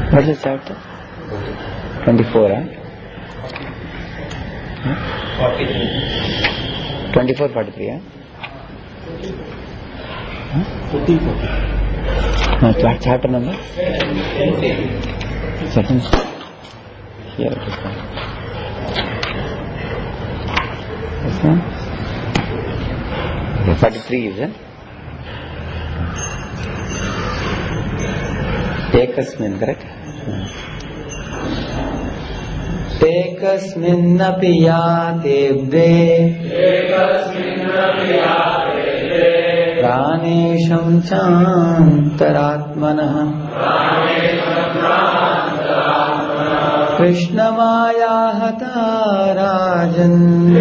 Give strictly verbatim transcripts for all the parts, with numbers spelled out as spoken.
What is the chapter? twenty-four, huh? twenty-four, forty-three, huh? fourteen, forty. No, chapter number? Second. Here it is. This one? Okay, forty-three is it? Ekasmin, correct? Ekasminnapi yatebde Pranesham chantaratmanah Krishna maya hata rajan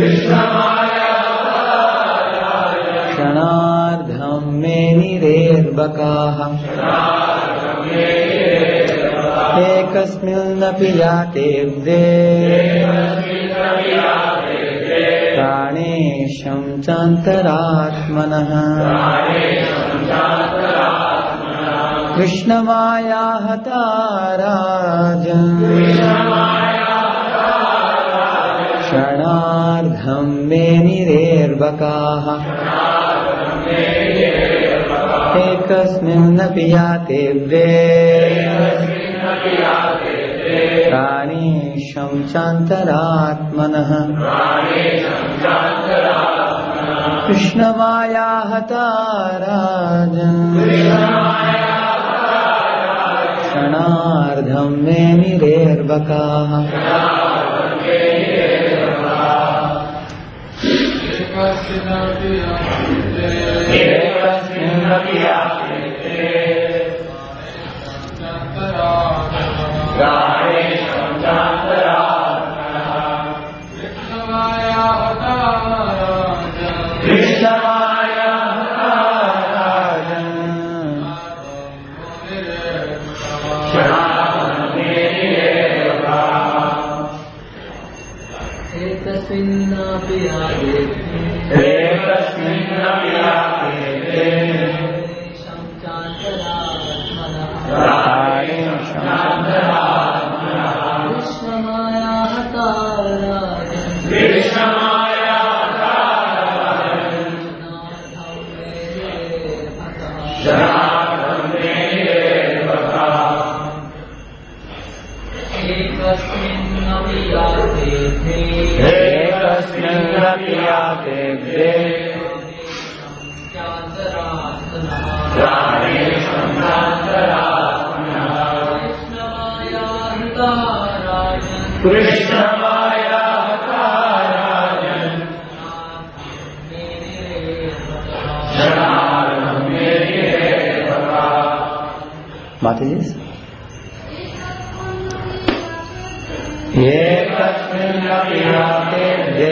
Kshanardham me nirebhakaha Ekasminnapi yatebde Pranesham chantaratmanah Krishna maya hata rajan Kshanardham me nirebhakaha Ekasminnapi yatebde Pranesham chantaratmanah Krishna maya hata rajan Kshanardham me nirebhakaha Ekasminnapi yatebde Pranesham chantaratmanah Krishna maya hata rajan Krishna maya hata rajan Kshanardham me nirebhakaha Ekasminnapi yatebde Ekasminnapi yatebde Pranesham chantaratmanah Krishna maya hata rajan Krishna maya hata rajan Kshanardham me nirebhakaha Ekasminnapi yatebde Ekasminnapi yatebde Pranesham chantaratmanah Krishna maya hata rajan Kshanardham me nirebhakaha Mataji Ekasminnapi yatebde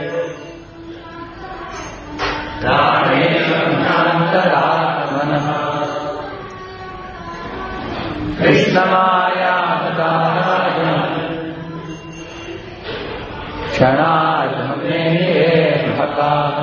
Pranesham chantaratmanah Krishna maya hata rajan Kshanardham me nirebhakaha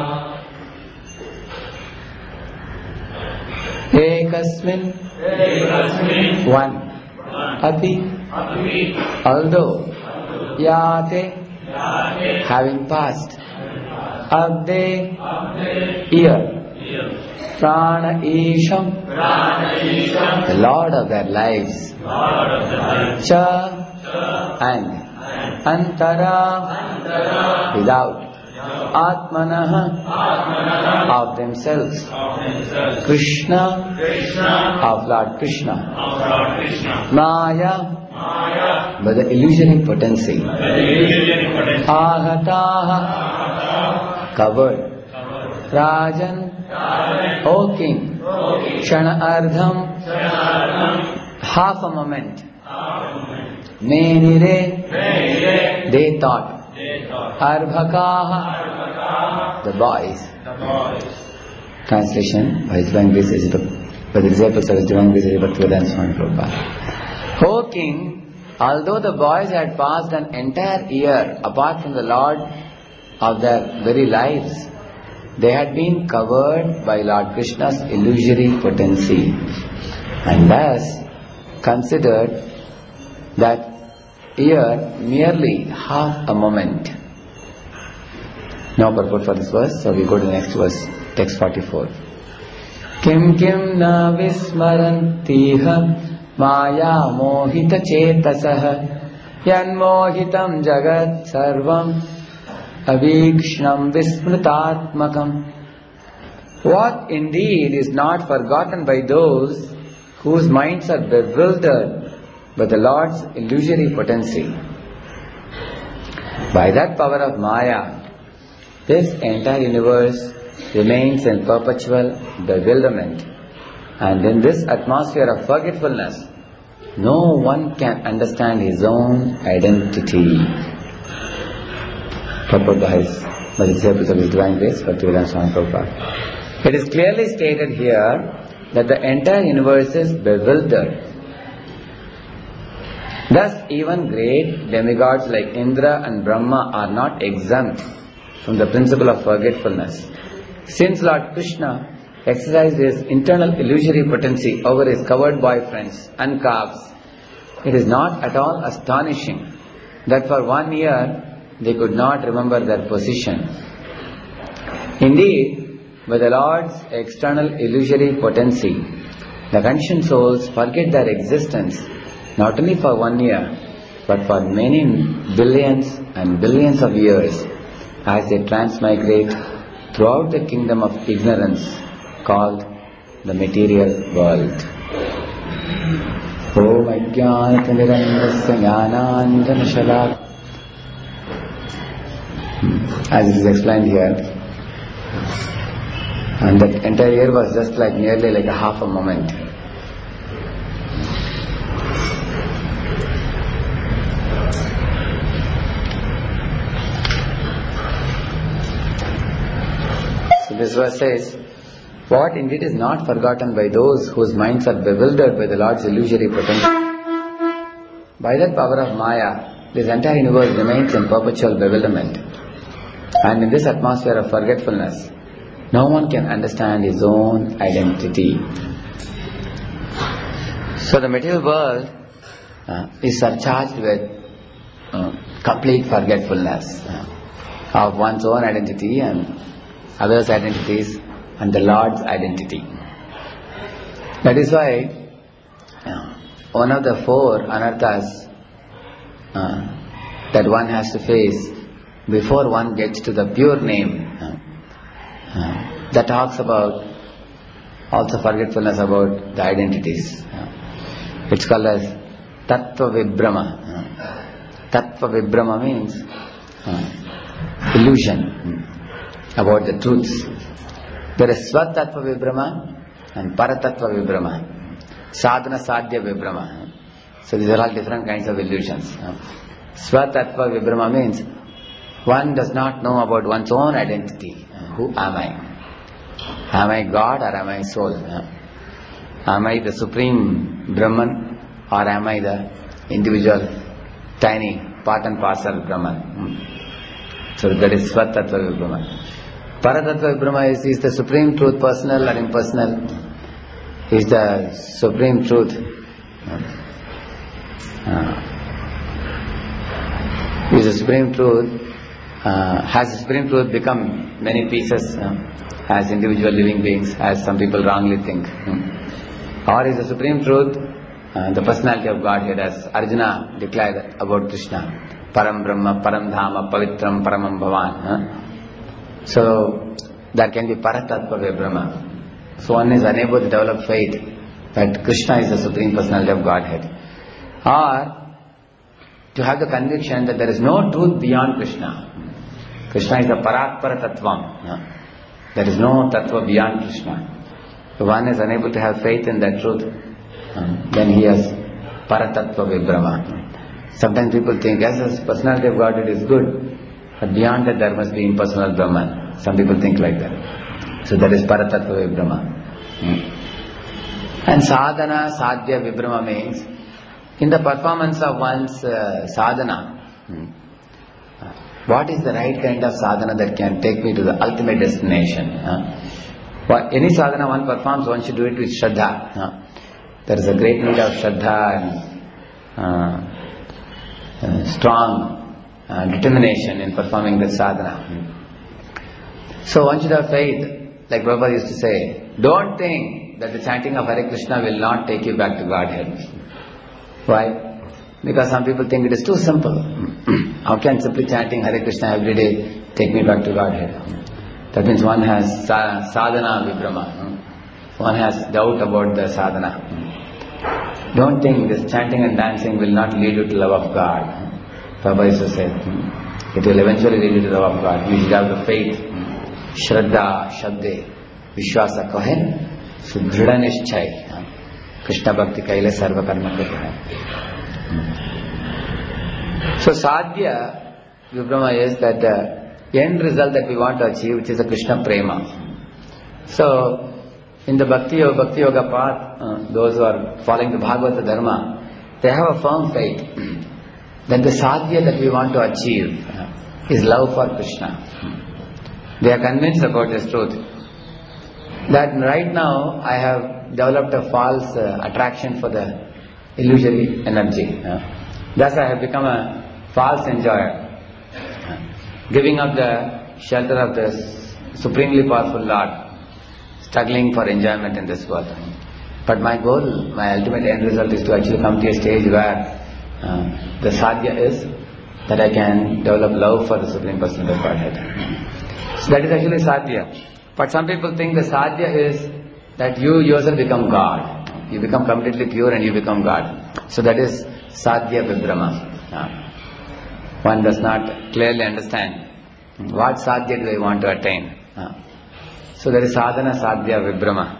Ekasmin one Api although Yate having passed Abde year Prana Isham the Lord of their lives Cha and Antara without Atmanah of themselves Krishna of Lord Krishna Maya by the illusory potency Ahataha covered Rajan O king Kshana Ardham half a moment Menire they thought Arbhakaha the boys translation by Divine Grace by the disciples of Divine Grace Bhaktivedanta Swami Prabhupada. O king, although the boys had passed an entire year apart from the Lord of their very lives, they had been covered by Lord Krishna's illusory potency and thus considered that year merely half a moment. No purport for this verse, so we go to the next verse, text forty-four. Kim kim na vismarantiha maya mohita chetasah yan mohitam jagat sarvam avikshnam vismrutatmakam. What indeed is not forgotten by those whose minds are bewildered by the Lord's illusory potency. By that power of Maya, this entire universe remains in perpetual bewilderment, and in this atmosphere of forgetfulness, no one can understand his own identity. Purport by the disciples of His Divine Grace, Bhaktivedanta Swami Prabhupada. It is clearly stated here that the entire universe is bewildered. Thus, even great demigods like Indra and Brahma are not exempt from the principle of forgetfulness. Since Lord Krishna exercised his internal illusory potency over his covered boyfriends and calves, it is not at all astonishing that for one year they could not remember their position. Indeed, by the Lord's external illusory potency, the conscious souls forget their existence not only for one year, but for many billions and billions of years, as they transmigrate throughout the kingdom of ignorance called the material world. Om Ajnanata Nirandasya Jnananjana Shalakaya. As it is explained here, and that entire year was just like nearly like a half a moment. So this verse says, what indeed is not forgotten by those whose minds are bewildered by the Lord's illusory potency. By that power of Maya, this entire universe remains in perpetual bewilderment. And in this atmosphere of forgetfulness, no one can understand his own identity. So the material world uh, is surcharged with uh, complete forgetfulness uh, of one's own identity and others' identities and the Lord's identity. That is why uh, one of the four anarthas uh, that one has to face before one gets to the pure name, uh, uh, that talks about also forgetfulness about the identities. Uh, it's called as Tattva Vibhrama. Uh, Tattva Vibhrama means uh, illusion uh, about the truths. There is Swatattva Vibhrama and Paratattva Vibhrama, Sadhana Sadhya Vibhrama. So these are all different kinds of illusions. Uh, Swatattva Vibhrama means one does not know about one's own identity. Uh, who am I? Am I God or am I soul? Uh, am I the supreme Brahman or am I the individual tiny part and parcel Brahman? Hmm. So that is Swatattva Vibhrama. Paratattva Vibhrama is, is the supreme truth, personal or impersonal, is the supreme truth. Uh, is the supreme truth. Uh, has the supreme truth become many pieces uh, as individual living beings, as some people wrongly think? Hmm. Or is the supreme truth uh, the personality of Godhead, as Arjuna declared about Krishna? Param Brahma, Param Dhama, Pavitram, Paramam Bhavan. Huh? So, there can be Paratattva Vibhrama. So one is unable to develop faith that Krishna is the supreme personality of Godhead. Or, to have the conviction that there is no truth beyond Krishna. Krishna is the Paratpara Tattvam. There is no Tattva beyond Krishna. So one is unable to have faith in that truth. Then he has Paratattva Vibhrama. Sometimes people think, yes, the personality of Godhead is good, but beyond that there must be impersonal Brahman. Some people think like that. So that is Paratattva Vibhrama. Hmm. And Sadhana Sadhya Vibhrama means, in the performance of one's uh, sadhana, hmm, uh, what is the right kind of sadhana that can take me to the ultimate destination? Uh, what, any sadhana one performs, one should do it with Shraddha. Uh, there is a great need of Shraddha and uh, uh, strong uh, determination in performing the sadhana. So one should have faith, like Prabhupada used to say, don't think that the chanting of Hare Krishna will not take you back to Godhead. Why? Because some people think it is too simple. How can simply chanting Hare Krishna every day take me back to Godhead? That means one has sa- sadhana vibhrama. One has doubt about the sadhana. Don't think this chanting and dancing will not lead you to love of God. Prabhupada used to say, it will eventually lead you to love of God. You should have the faith. Shraddha, Shabde, Vishwasa Kohen, Sudhrida Nishchay. Krishna Bhakti Kaile Sarva Karma Kripa. So Sadhya Vibhrama is that the end result that we want to achieve, which is a Krishna Prema. So in the Bhakti Yoga, Bhakti Yoga path, uh, those who are following the Bhagavata Dharma, they have a firm faith that the Sadhya that we want to achieve uh, is love for Krishna. They are convinced about this truth. That right now I have developed a false uh, attraction for the illusory energy. Uh, thus I have become a false enjoyer, uh, giving up the shelter of the supremely powerful Lord, struggling for enjoyment in this world. But my goal, my ultimate end result is to actually come to a stage where uh, the sadhya is that I can develop love for the Supreme Personality of Godhead. So that is actually sadhya. But some people think the sadhya is that you yourself become God. You become completely pure and you become God. So that is sadhya vibhrama. Uh, one does not clearly understand what sadhya do I want to attain. Uh, so there is sadhana sadhya vibhrama.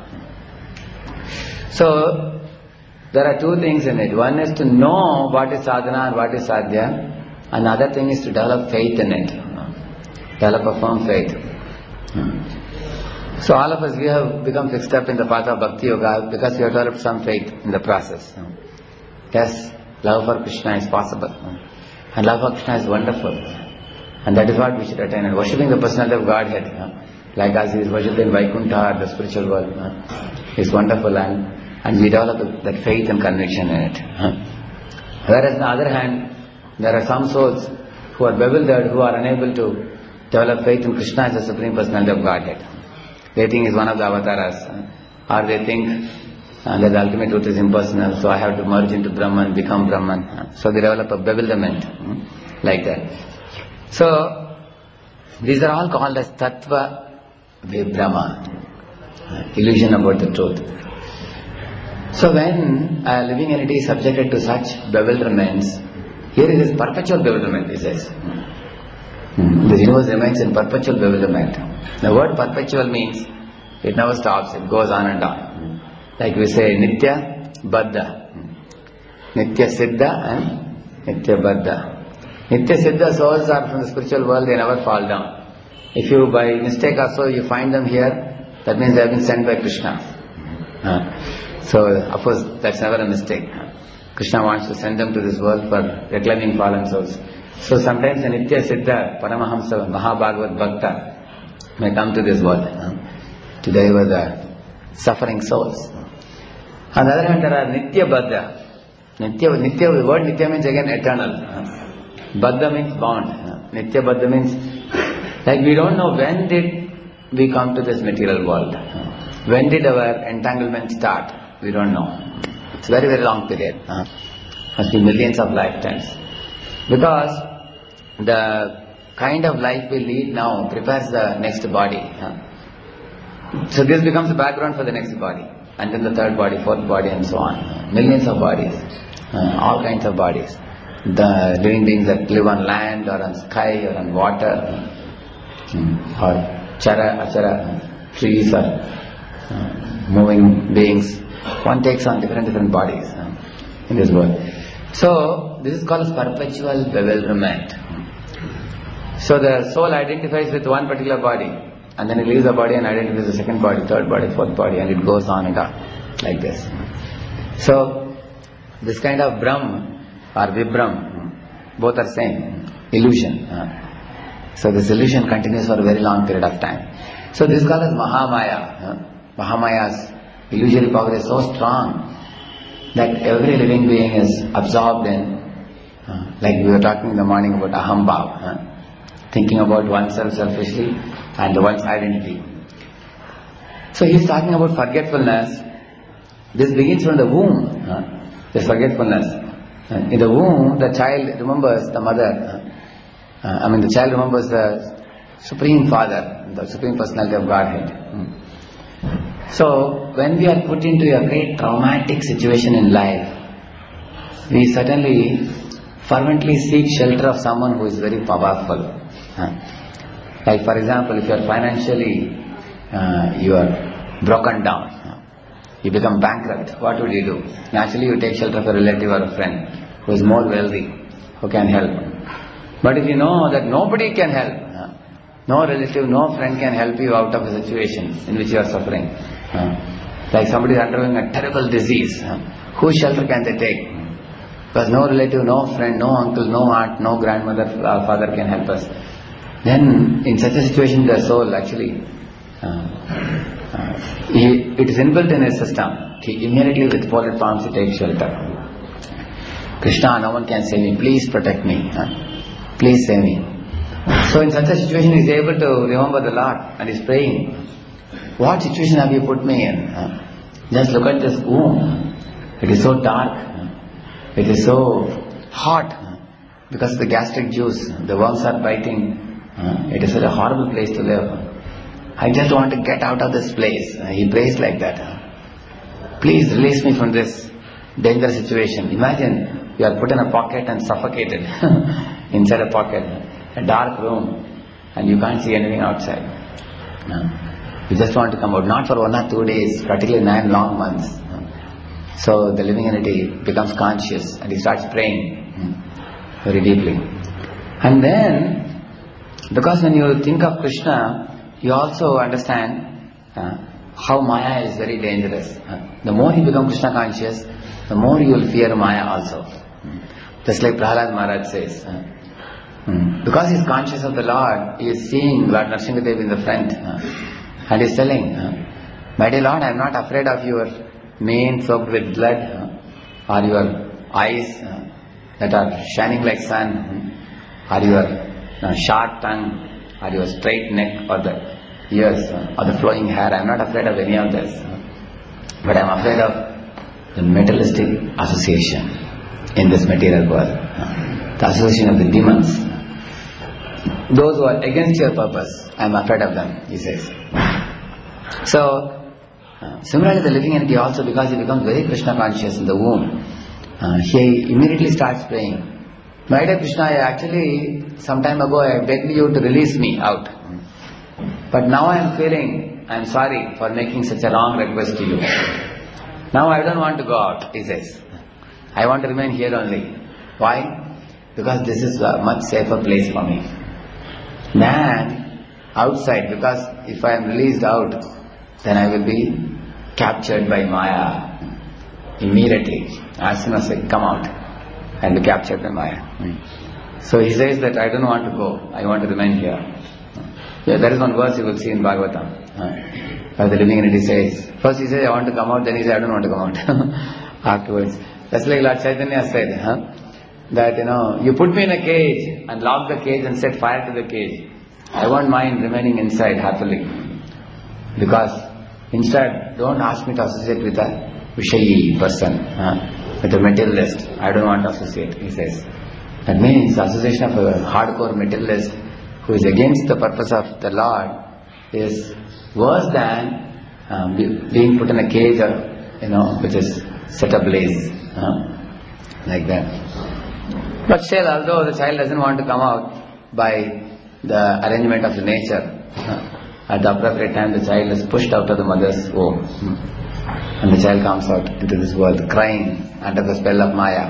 So there are two things in it. One is to know what is sadhana and what is sadhya. Another thing is to develop faith in it. Uh, develop a firm faith. Uh, So all of us, we have become fixed up in the path of Bhakti Yoga because we have developed some faith in the process. Yes, love for Krishna is possible. And love for Krishna is wonderful. And that is what we should attain. And worshipping the personality of Godhead, like as he is worshipped in Vaikuntha, the spiritual world, is wonderful. And, and we develop that faith and conviction in it. Whereas on the other hand, there are some souls who are bewildered, who are unable to develop faith in Krishna as the Supreme Personality of Godhead. They think it's one of the avatars, or they think uh, that the ultimate truth is impersonal, so I have to merge into Brahman, become Brahman. So they develop a bewilderment, like that. So, these are all called as Tattva Vibhrama, illusion about the truth. So when a living entity is subjected to such bewilderments, here it is perpetual bewilderment, he says. The universe remains in perpetual bewilderment. The word perpetual means it never stops, it goes on and on. Like we say Nitya Baddha. Nitya Siddha and Nitya Baddha. Nitya Siddha souls are from the spiritual world, they never fall down. If you by mistake or so you find them here, that means they have been sent by Krishna. Uh, so of course that's never a mistake. Krishna wants to send them to this world for reclaiming fallen souls. So sometimes a Nitya Siddha, Paramahamsa, Mahabhagavat Bhakta may come to this world uh, to deliver the suffering souls. On the other hand, there are Nitya Baddha. Nitya, Nitya, the word Nitya means again eternal. Uh, Baddha means bound. Uh, Nitya Baddha means, like we don't know when did we come to this material world. Uh, when did our entanglement start? We don't know. It's a very, very long period. Uh, must be millions of lifetimes. Because the kind of life we lead now prepares the next body. Huh? So this becomes the background for the next body. And then the third body, fourth body and so on. Millions of bodies. Uh, all kinds of bodies. The living beings that live on land or on sky or on water. Uh, or chara, achara, trees or uh, moving beings. One takes on different different bodies uh, in this world. So this is called as perpetual bewilderment. So the soul identifies with one particular body, and then it leaves the body and identifies the second body, third body, fourth body, and it goes on and on, like this. So this kind of Brahm or Vibram, both are same, illusion. So this illusion continues for a very long period of time. So this is called as Mahamaya. Mahamaya's illusory power is so strong that every living being is absorbed in uh, Like we were talking in the morning about ahambhav, huh? Thinking about oneself selfishly and one's identity. So he's talking about forgetfulness. This begins from the womb, huh? This forgetfulness. In the womb, the child remembers the mother. Uh, I mean, the child remembers the Supreme Father, the Supreme Personality of Godhead. So, when we are put into a great traumatic situation in life, we certainly fervently seek shelter of someone who is very powerful. Huh? Like, for example, if you are financially, uh, you are broken down, huh? You become bankrupt, what would you do? Naturally, you take shelter of a relative or a friend who is more wealthy, who can help. But if you know that nobody can help, huh? No relative, no friend can help you out of a situation in which you are suffering. Huh? Like somebody is undergoing a terrible disease, huh? Whose shelter can they take? Because no relative, no friend, no uncle, no aunt, no grandmother, uh, father can help us. Then, in such a situation, the soul actually, uh, uh, he, it is inbuilt in his system. He immediately with folded palms he takes shelter. Krishna, no one can save me. Please protect me. Huh? Please save me. So in such a situation he is able to remember the Lord and is praying. What situation have you put me in? Huh? Just look at this womb. It is so dark. It is so hot because of the gastric juice. The worms are biting. It is such a horrible place to live. I just want to get out of this place. He prays like that. Please release me from this dangerous situation. Imagine you are put in a pocket and suffocated inside a pocket, a dark room, and you can't see anything outside. No. You just want to come out, not for one or two days, practically nine long months. So the living entity becomes conscious and he starts praying very deeply. And then, because when you think of Krishna, you also understand uh, how Maya is very dangerous. Uh, the more you become Krishna conscious, the more you will fear Maya also. Just like Prahlad Maharaj says. Uh, mm. Because he is conscious of the Lord, he is seeing Lord Nrsimhadev in the front. Uh, and he is telling, uh, my dear Lord, I am not afraid of your mane soaked with blood, uh, or your eyes uh, that are shining like sun, uh, or your uh, sharp tongue, or your straight neck, or the ears, uh, or the flowing hair. I am not afraid of any of this. Uh, but I am afraid of the materialistic association in this material world. Uh, the association of the demons. Those who are against your purpose, I am afraid of them, he says. So, Uh, similarly, the living entity also, because he becomes very Krishna conscious in the womb, uh, he immediately starts praying. My dear Krishna, I actually, some time ago, I begged you to release me out. But now I am feeling, I am sorry for making such a wrong request to you. Now I don't want to go out, he says. I want to remain here only. Why? Because this is a much safer place for me than outside, because if I am released out, then I will be captured by Maya immediately. As soon as I come out, I will be captured by Maya. Mm. So he says that I don't want to go, I want to remain here. Yeah, there is one verse you will see in Bhagavatam. Uh, where the living entity says, first he says I want to come out, then he says I don't want to come out. Afterwards. That's like Lord Chaitanya said, huh? that you know, you put me in a cage and lock the cage and set fire to the cage. I won't mind remaining inside happily. Because instead, don't ask me to associate with a Vishayi person, huh? with a materialist. I don't want to associate, he says. That means the association of a hardcore materialist who is against the purpose of the Lord is worse than um, be, being put in a cage or, you know, which is set ablaze, huh? like that. But still, although the child doesn't want to come out by the arrangement of the nature, huh? at the appropriate time the child is pushed out of the mother's womb. And the child comes out into this world crying under the spell of Maya.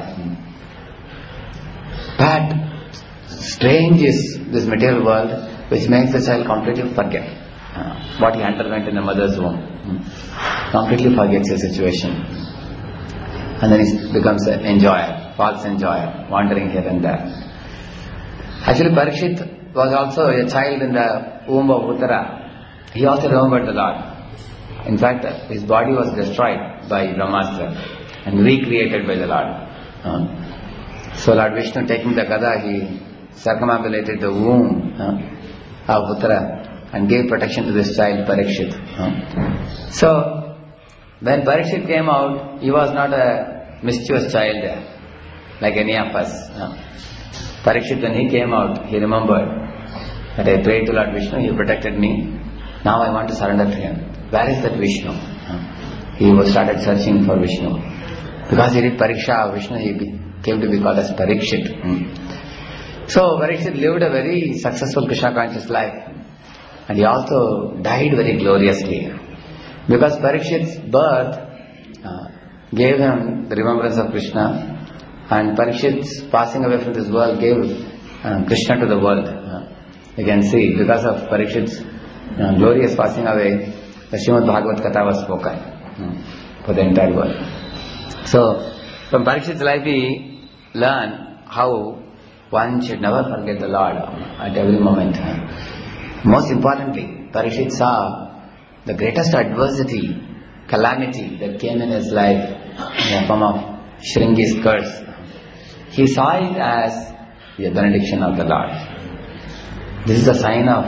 But strange is this material world which makes the child completely forget uh, what he underwent in the mother's womb. Completely forgets the situation. And then he becomes an enjoyer, false enjoyer, wandering here and there. Actually, Parikshit was also a child in the womb of Uttara. He also remembered the Lord. In fact, his body was destroyed by Brahmastra and recreated by the Lord. Uh, So Lord Vishnu, taking the gada, he circumambulated the womb uh, of Uttara and gave protection to this child Parikshit. Uh. So when Parikshit came out, he was not a mischievous child there, like any of us. Uh. Parikshit, when he came out, he remembered that I prayed to Lord Vishnu, he protected me. Now I want to surrender to him. Where is that Vishnu? Uh. He was started searching for Vishnu. Because he did Pariksha of Vishnu, he be, came to be called as Parikshit. Hmm. So Parikshit lived a very successful Krishna conscious life. And he also died very gloriously. Because Parikshit's birth uh, gave him the remembrance of Krishna. And Parikshit's passing away from this world gave uh, Krishna to the world. Uh, you can see, because of Parikshit's uh, glorious passing away, the Srimad Bhagavad Katha was spoken uh, for the entire world. So, from Parikshit's life we learn how one should never forget the Lord at every moment. Most importantly, Parikshit saw the greatest adversity, calamity that came in his life in the form of Shringi's curse. He saw it as the benediction of the Lord. This is a sign of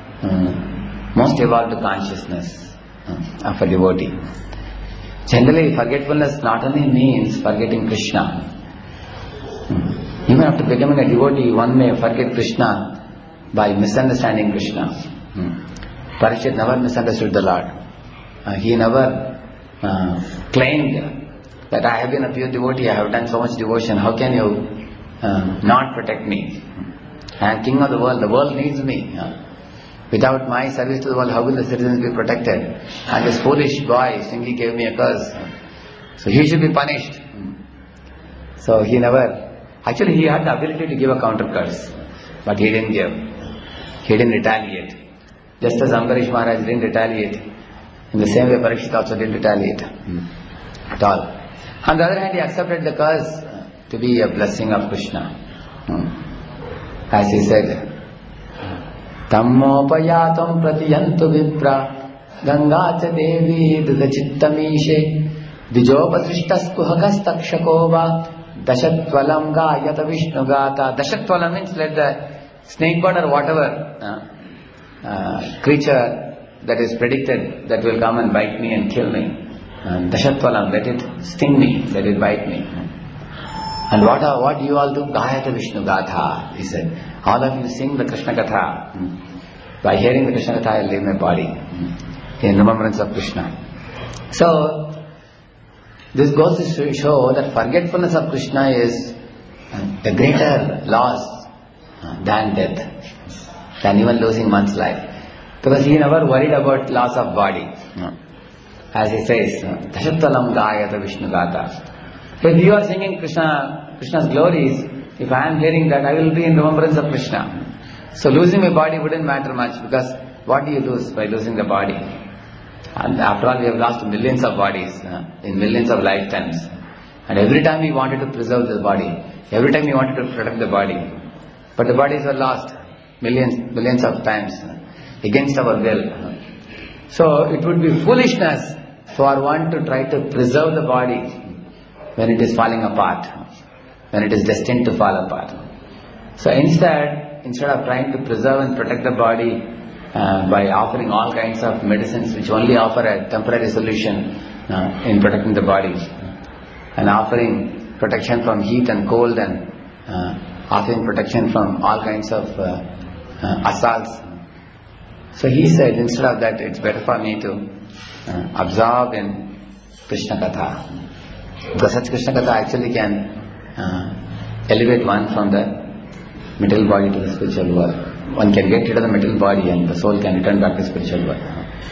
um, most evolved consciousness um, of a devotee. Generally, forgetfulness not only means forgetting Krishna. Hmm. Even after becoming a devotee, one may forget Krishna by misunderstanding Krishna. Hmm. Parikshit never misunderstood the Lord. Uh, he never uh, claimed that I have been a pure devotee, I have done so much devotion, how can you uh, not protect me? I am king of the world, the world needs me. Uh, Without my service to the world, how will the citizens be protected? And this foolish boy simply gave me a curse. So he should be punished. So he never... Actually, he had the ability to give a counter curse. But he didn't give. He didn't retaliate. Just as Ambarish Maharaj didn't retaliate, in the same way Parikshit also didn't retaliate. At all. On the other hand, he accepted the curse to be a blessing of Krishna. As he said, Tammopayatam pratiyantu vipra Ganga cha devi dudachitamishe Dijopasrishtas kuhakas takshakova Dashatvalam gayata vishnu gata. Dashatvalam means let the snake bird or whatever uh, uh, creature that is predicted that will come and bite me and kill me. And Dashatvalam, let it sting me, let it bite me. And what are, what you all do? Gayata Vishnu Gatha, he said. All of you sing the Krishna Katha. Hmm. By hearing the Krishna Katha, I will leave my body hmm. in remembrance of Krishna. So, this goes to show that forgetfulness of Krishna is a greater loss than death, than even losing one's life. Because he never worried about loss of body. As he says, Dashatvalam Gayata Vishnu Gatha. If you are singing Krishna, Krishna's glories, if I am hearing that, I will be in remembrance of Krishna. So losing my body wouldn't matter much, because what do you lose by losing the body? And after all, we have lost millions of bodies uh, in millions of lifetimes. And every time we wanted to preserve the body, every time we wanted to protect the body, but the bodies were lost millions, millions of times uh, against our will. So it would be foolishness for one to try to preserve the body when it is falling apart, when it is destined to fall apart. So instead, instead of trying to preserve and protect the body uh, by offering all kinds of medicines which only offer a temporary solution uh, in protecting the body, and offering protection from heat and cold, and uh, offering protection from all kinds of uh, uh, assaults. So he said, instead of that, it's better for me to uh, absorb in Krishna Katha. Because such Krishna Katha actually can uh, elevate one from the material body to the spiritual world. One can get rid of the material body and the soul can return back to the spiritual world.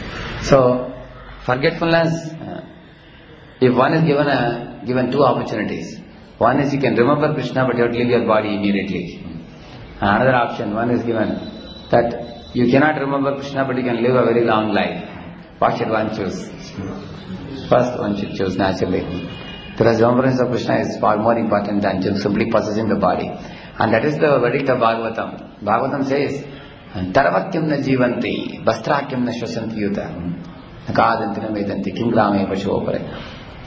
So, forgetfulness, uh, if one is given a, given two opportunities. One is you can remember Krishna but you have to leave your body immediately. Another option, one is given that you cannot remember Krishna but you can live a very long life. What should one choose? First one should choose naturally. Because remembrance of Krishna is far more important than just simply possessing the body. And that is the verdict of Bhagavatam. Bhagavatam says, Taravakyam na jivanti, Bastrakyam na shvasanti yuta, Nakadanti na medanti, Kim grame pasho pare.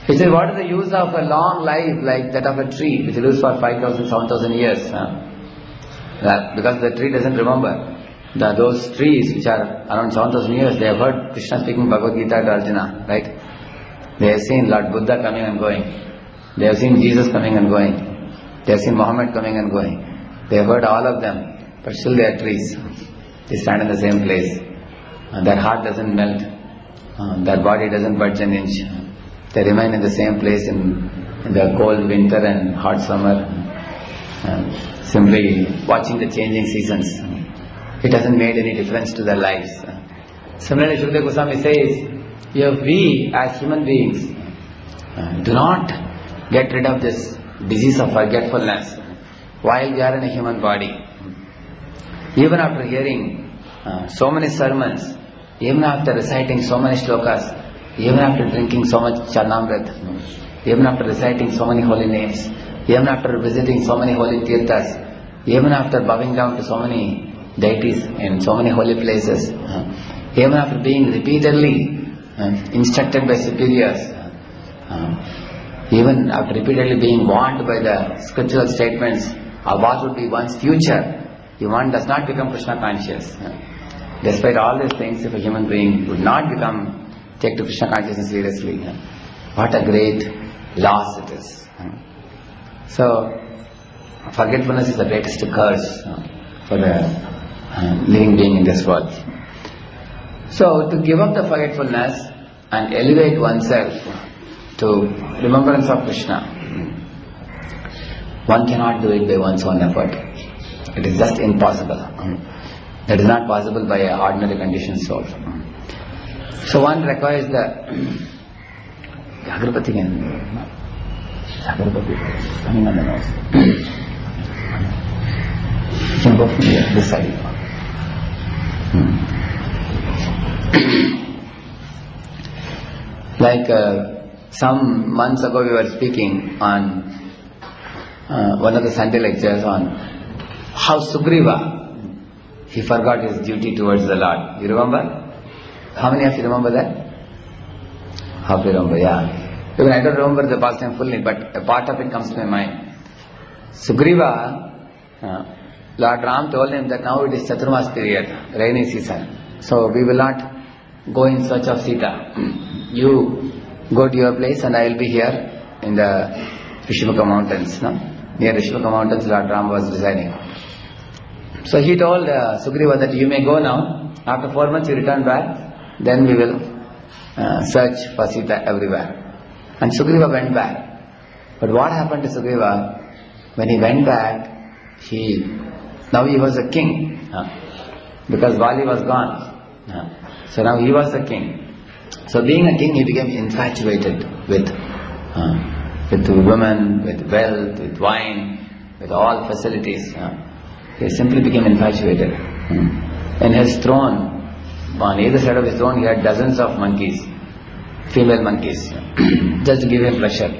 He says, what is the use of a long life like that of a tree which lives for five thousand, seven thousand years? Huh? That because the tree doesn't remember. The, those trees which are around seven thousand years, they have heard Krishna speaking Bhagavad Gita to Arjuna, right? They have seen Lord Buddha coming and going. They have seen Jesus coming and going. They have seen Muhammad coming and going. They have heard all of them, but still they are trees. They stand in the same place. Uh, their heart doesn't melt. Uh, their body doesn't budge an inch. They remain in the same place in, in the cold winter and hot summer, uh, simply watching the changing seasons. It hasn't made any difference to their lives. Similarly, Shukadeva Goswami says, if we as human beings uh, do not get rid of this disease of forgetfulness while we are in a human body, even after hearing uh, so many sermons, even after reciting so many shlokas, even after drinking so much charnamrit, even after reciting so many holy names, even after visiting so many holy tirthas, even after bowing down to so many deities in so many holy places, uh, even after being repeatedly uh, instructed by superiors, uh, even after repeatedly being warned by the scriptural statements of what would be one's future, if one does not become Krishna conscious. Uh, despite all these things, if a human being would not become take to Krishna consciousness seriously, uh, what a great loss it is. Uh, so, forgetfulness is the greatest curse uh, for the Uh, living being in this world. So, to give up the forgetfulness and elevate oneself to remembrance of Krishna, one cannot do it by one's own effort. It is just impossible. That is not possible by an ordinary conditioned soul. So, one requires the Agarbati can Agarbati coming on the nose. You can go from here, this side. Hmm. Like uh, some months ago we were speaking on uh, one of the Sunday lectures on how Sugriva, he forgot his duty towards the Lord. You remember? How many of you remember that? How do you remember? Yeah. Even I don't remember the past time fully, but a part of it comes to my mind. Sugriva, uh, Lord Ram told him that now it is Chaturmas period, rainy season. So we will not go in search of Sita. You go to your place and I will be here in the Rishimukha mountains. No? Near Rishimukha mountains, Lord Ram was residing. So he told uh, Sugriva that you may go now. After four months you return back. Then we will uh, search for Sita everywhere. And Sugriva went back. But what happened to Sugriva? When he went back, he now he was a king, huh? Because Vali was gone. Huh? So now he was the king. So being a king, he became infatuated with uh, with women, with wealth, with wine, with all facilities. Huh? He simply became infatuated. Hmm. In his throne, on either side of his throne, he had dozens of monkeys, female monkeys, just to give him pleasure.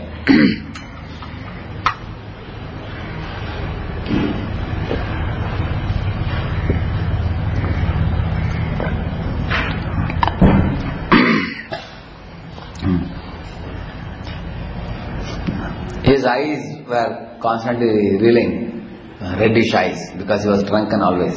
His eyes were constantly reeling, uh, reddish eyes, because he was drunken always.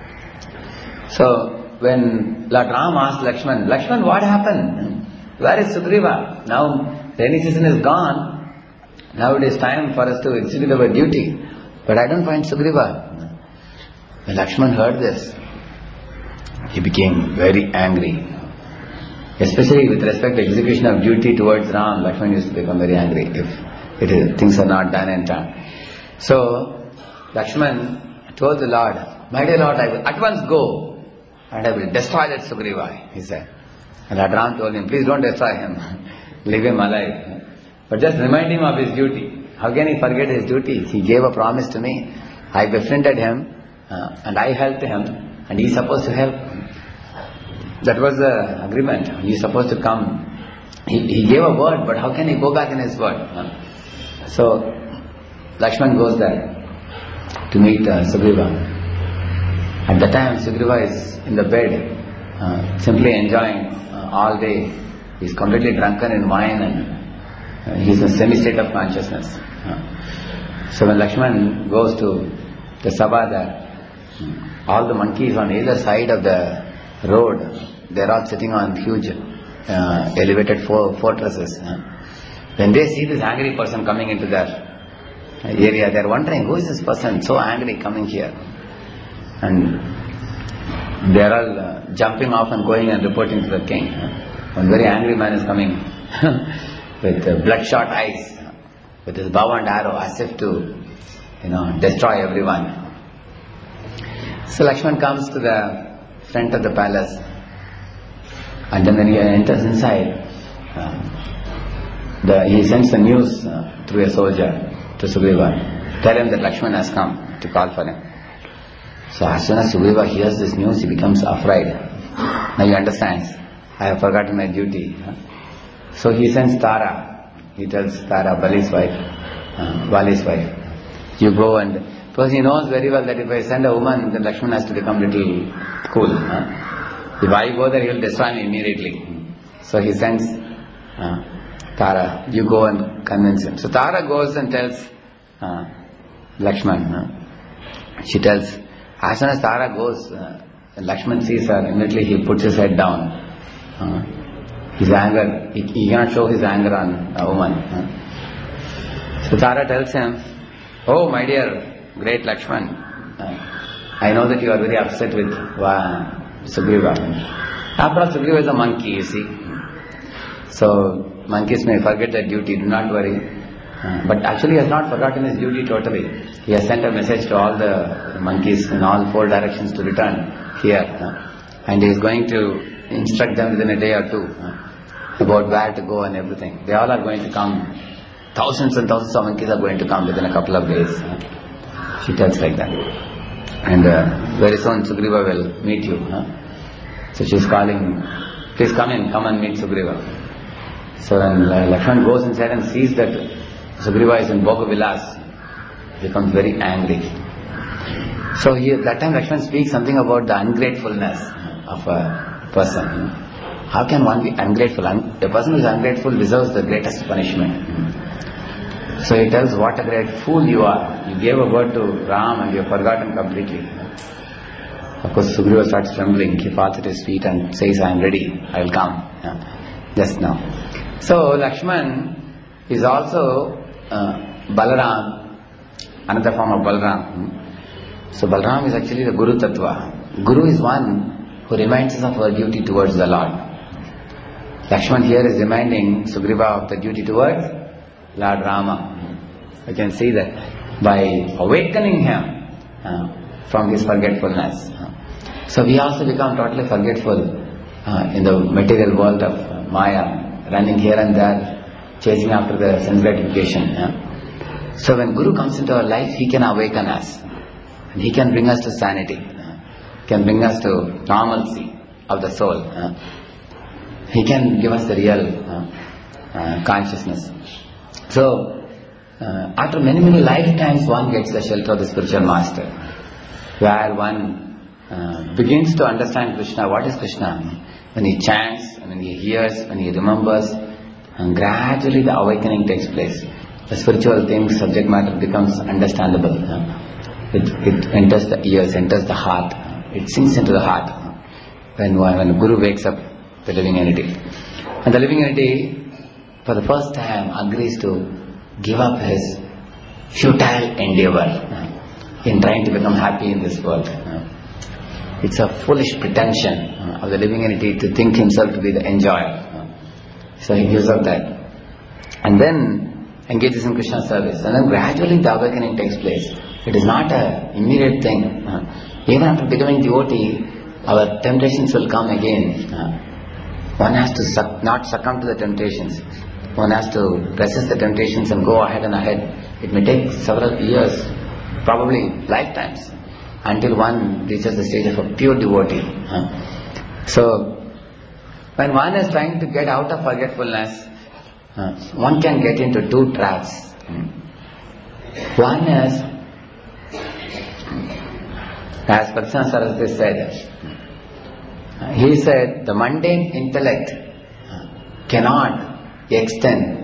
So, when Lord Ram asked Lakshman, Lakshman, what happened? Where is Sugriva? Now, rainy season is gone. Now it is time for us to execute our duty. But I don't find Sugriva. When Lakshman heard this, he became very angry. Especially with respect to execution of duty towards Ram, Lakshman used to become very angry if it is, things are not done in time. So, Lakshman told the Lord, my dear Lord, I will at once go and I will destroy that Sugriva, he said. And Lord Ram told him, please don't destroy him, leave him alive. But just remind him of his duty. How can he forget his duty? He gave a promise to me. I befriended him uh, and I helped him and he is supposed to help. That was the agreement. He is supposed to come. He, he gave a word, but how can he go back in his word? Uh, so, Lakshman goes there to meet uh, Sugriva. At the time, Sugriva is in the bed, uh, simply enjoying uh, all day. He is completely drunken in wine and Uh, he is in a semi-state of consciousness. Uh, so when Lakshman goes to the sabha there, all the monkeys on either side of the road, they are all sitting on huge uh, elevated for- fortresses. Uh, when they see this angry person coming into their area, they are wondering, who is this person so angry coming here? And they are all uh, jumping off and going and reporting to the king. One very angry man is coming with uh, bloodshot eyes, with his bow and arrow, as if to, you know, destroy everyone. So Lakshman comes to the front of the palace, and then when he enters inside, uh, the, he sends the news uh, through a soldier to Sugriva, tell him that Lakshman has come to call for him. So as soon as Sugriva hears this news, he becomes afraid. Now he understands, I have forgotten my duty. So he sends Tara. He tells Tara, Bali's wife, uh, Vali's wife, you go and, because he knows very well that if I send a woman, then Lakshman has to become little cool. Huh? If I go there, he will destroy me immediately. So he sends uh, Tara, you go and convince him. So Tara goes and tells uh, Lakshman. Huh? She tells, as soon as Tara goes, uh, Lakshman sees her, immediately he puts his head down. Uh, his anger, he, he cannot show his anger on a woman. Uh. So Tara tells him, oh my dear, great Lakshman, uh, I know that you are very upset with uh, Sugriva. After all, Sugriva is a monkey, you see. So monkeys may forget their duty, do not worry. Uh, but actually he has not forgotten his duty totally. He has sent a message to all the monkeys in all four directions to return here. Uh, and he is going to instruct them within a day or two uh, about where to go and everything. They all are going to come. Thousands and thousands of monkeys are going to come within a couple of days. Uh, she tells like that. And uh, very soon Sugriva will meet you. Uh. So she is calling, please come in, come and meet Sugriva. So when uh, Lakshman goes inside and sees that Sugriva is in Bhogavilas, he becomes very angry. So he, that time Lakshman speaks something about the ungratefulness of a person. How can one be ungrateful? A person who is ungrateful deserves the greatest punishment. So he tells, what a great fool you are. You gave a word to Ram and you have forgotten completely. Of course Sugriva starts trembling. He falls at his feet and says, I am ready, I will come. Yeah. Just now. So Lakshman is also uh, Balaram, another form of Balaram. So Balaram is actually the Guru Tattva. Guru is one who reminds us of our duty towards the Lord. Lakshman here is reminding Sugriva of the duty towards Lord Rama. You can see that by awakening him uh, from his forgetfulness. Uh, so we also become totally forgetful uh, in the material world of uh, Maya, running here and there, chasing after the sense gratification. Uh. So when Guru comes into our life, he can awaken us. And he can bring us to sanity. Uh, can bring us to normalcy of the soul. Uh. He can give us the real uh, uh, consciousness. So, uh, after many, many lifetimes, one gets the shelter of the spiritual master, where one uh, begins to understand Krishna. What is Krishna? When he chants, when he hears, when he remembers, and gradually the awakening takes place. The spiritual things, subject matter becomes understandable. It, it enters the ears, enters the heart. It sinks into the heart. When, when the Guru wakes up, the living entity. And the living entity, for the first time, agrees to give up his futile endeavor in trying to become happy in this world. It's a foolish pretension of the living entity to think himself to be the enjoyer. So he gives up that. And then engages in Krishna service. And then gradually the awakening takes place. It is not an immediate thing. Even after becoming devotee, our temptations will come again. One has to suc- not succumb to the temptations. One has to resist the temptations and go ahead and ahead. It may take several years, probably lifetimes, until one reaches the stage of a pure devotee. So, when one is trying to get out of forgetfulness, one can get into two traps. One is, as Prasanna Saraswati said, he said, the mundane intellect cannot extend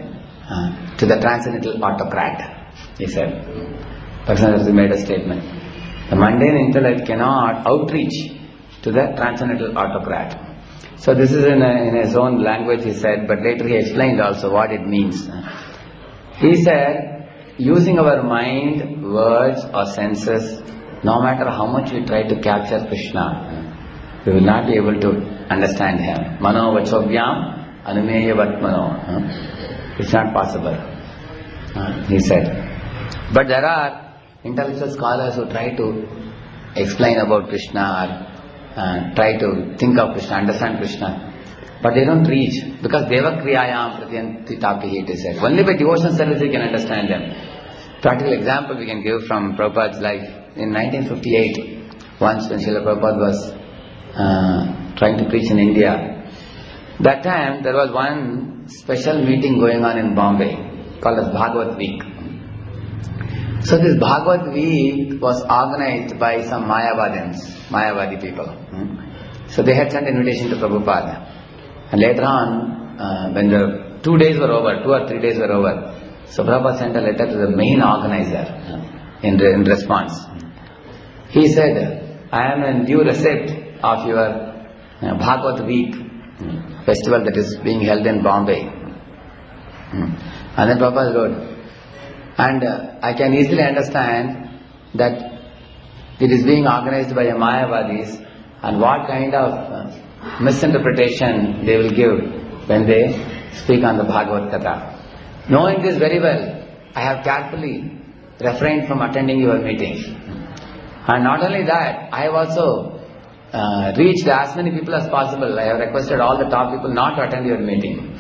uh, to the transcendental autocrat, he said. Personally made a statement. The mundane intellect cannot outreach to the transcendental autocrat. So this is in, a, in his own language, he said, but later he explained also what it means. He said, using our mind, words or senses, no matter how much we try to capture Krishna, we will not be able to understand him. Mano vachovvyam anumeya vatmano. It's not possible, he said. But there are intellectual scholars who try to explain about Krishna or uh, try to think of Krishna, understand Krishna, but they don't reach, because Deva Kriyayam Pratyanti Tapihi, it is said. Only by devotion service we can understand them. Practical example we can give from Prabhupada's life. In nineteen fifty-eight, once when Srila Prabhupada was uh, trying to preach in India, that time there was one special meeting going on in Bombay called as Bhagavad Week. So this Bhagavad Week was organized by some Mayavadins, Mayavadi people. Hmm? So they had sent invitation to Prabhupada. And later on, uh, when the two days were over, two or three days were over, so Prabhupada sent a letter to the main organizer uh, in, re- in response. He said, I am in due receipt of your uh, Bhagavad Week hmm, festival that is being held in Bombay. Hmm. And then Prabhupada wrote, and uh, I can easily understand that it is being organized by Mayavadis, and what kind of uh, misinterpretation they will give when they speak on the Bhagavad Gita. Knowing this very well, I have carefully refrained from attending your meeting. And not only that, I have also uh, reached as many people as possible. I have requested all the top people not to attend your meeting.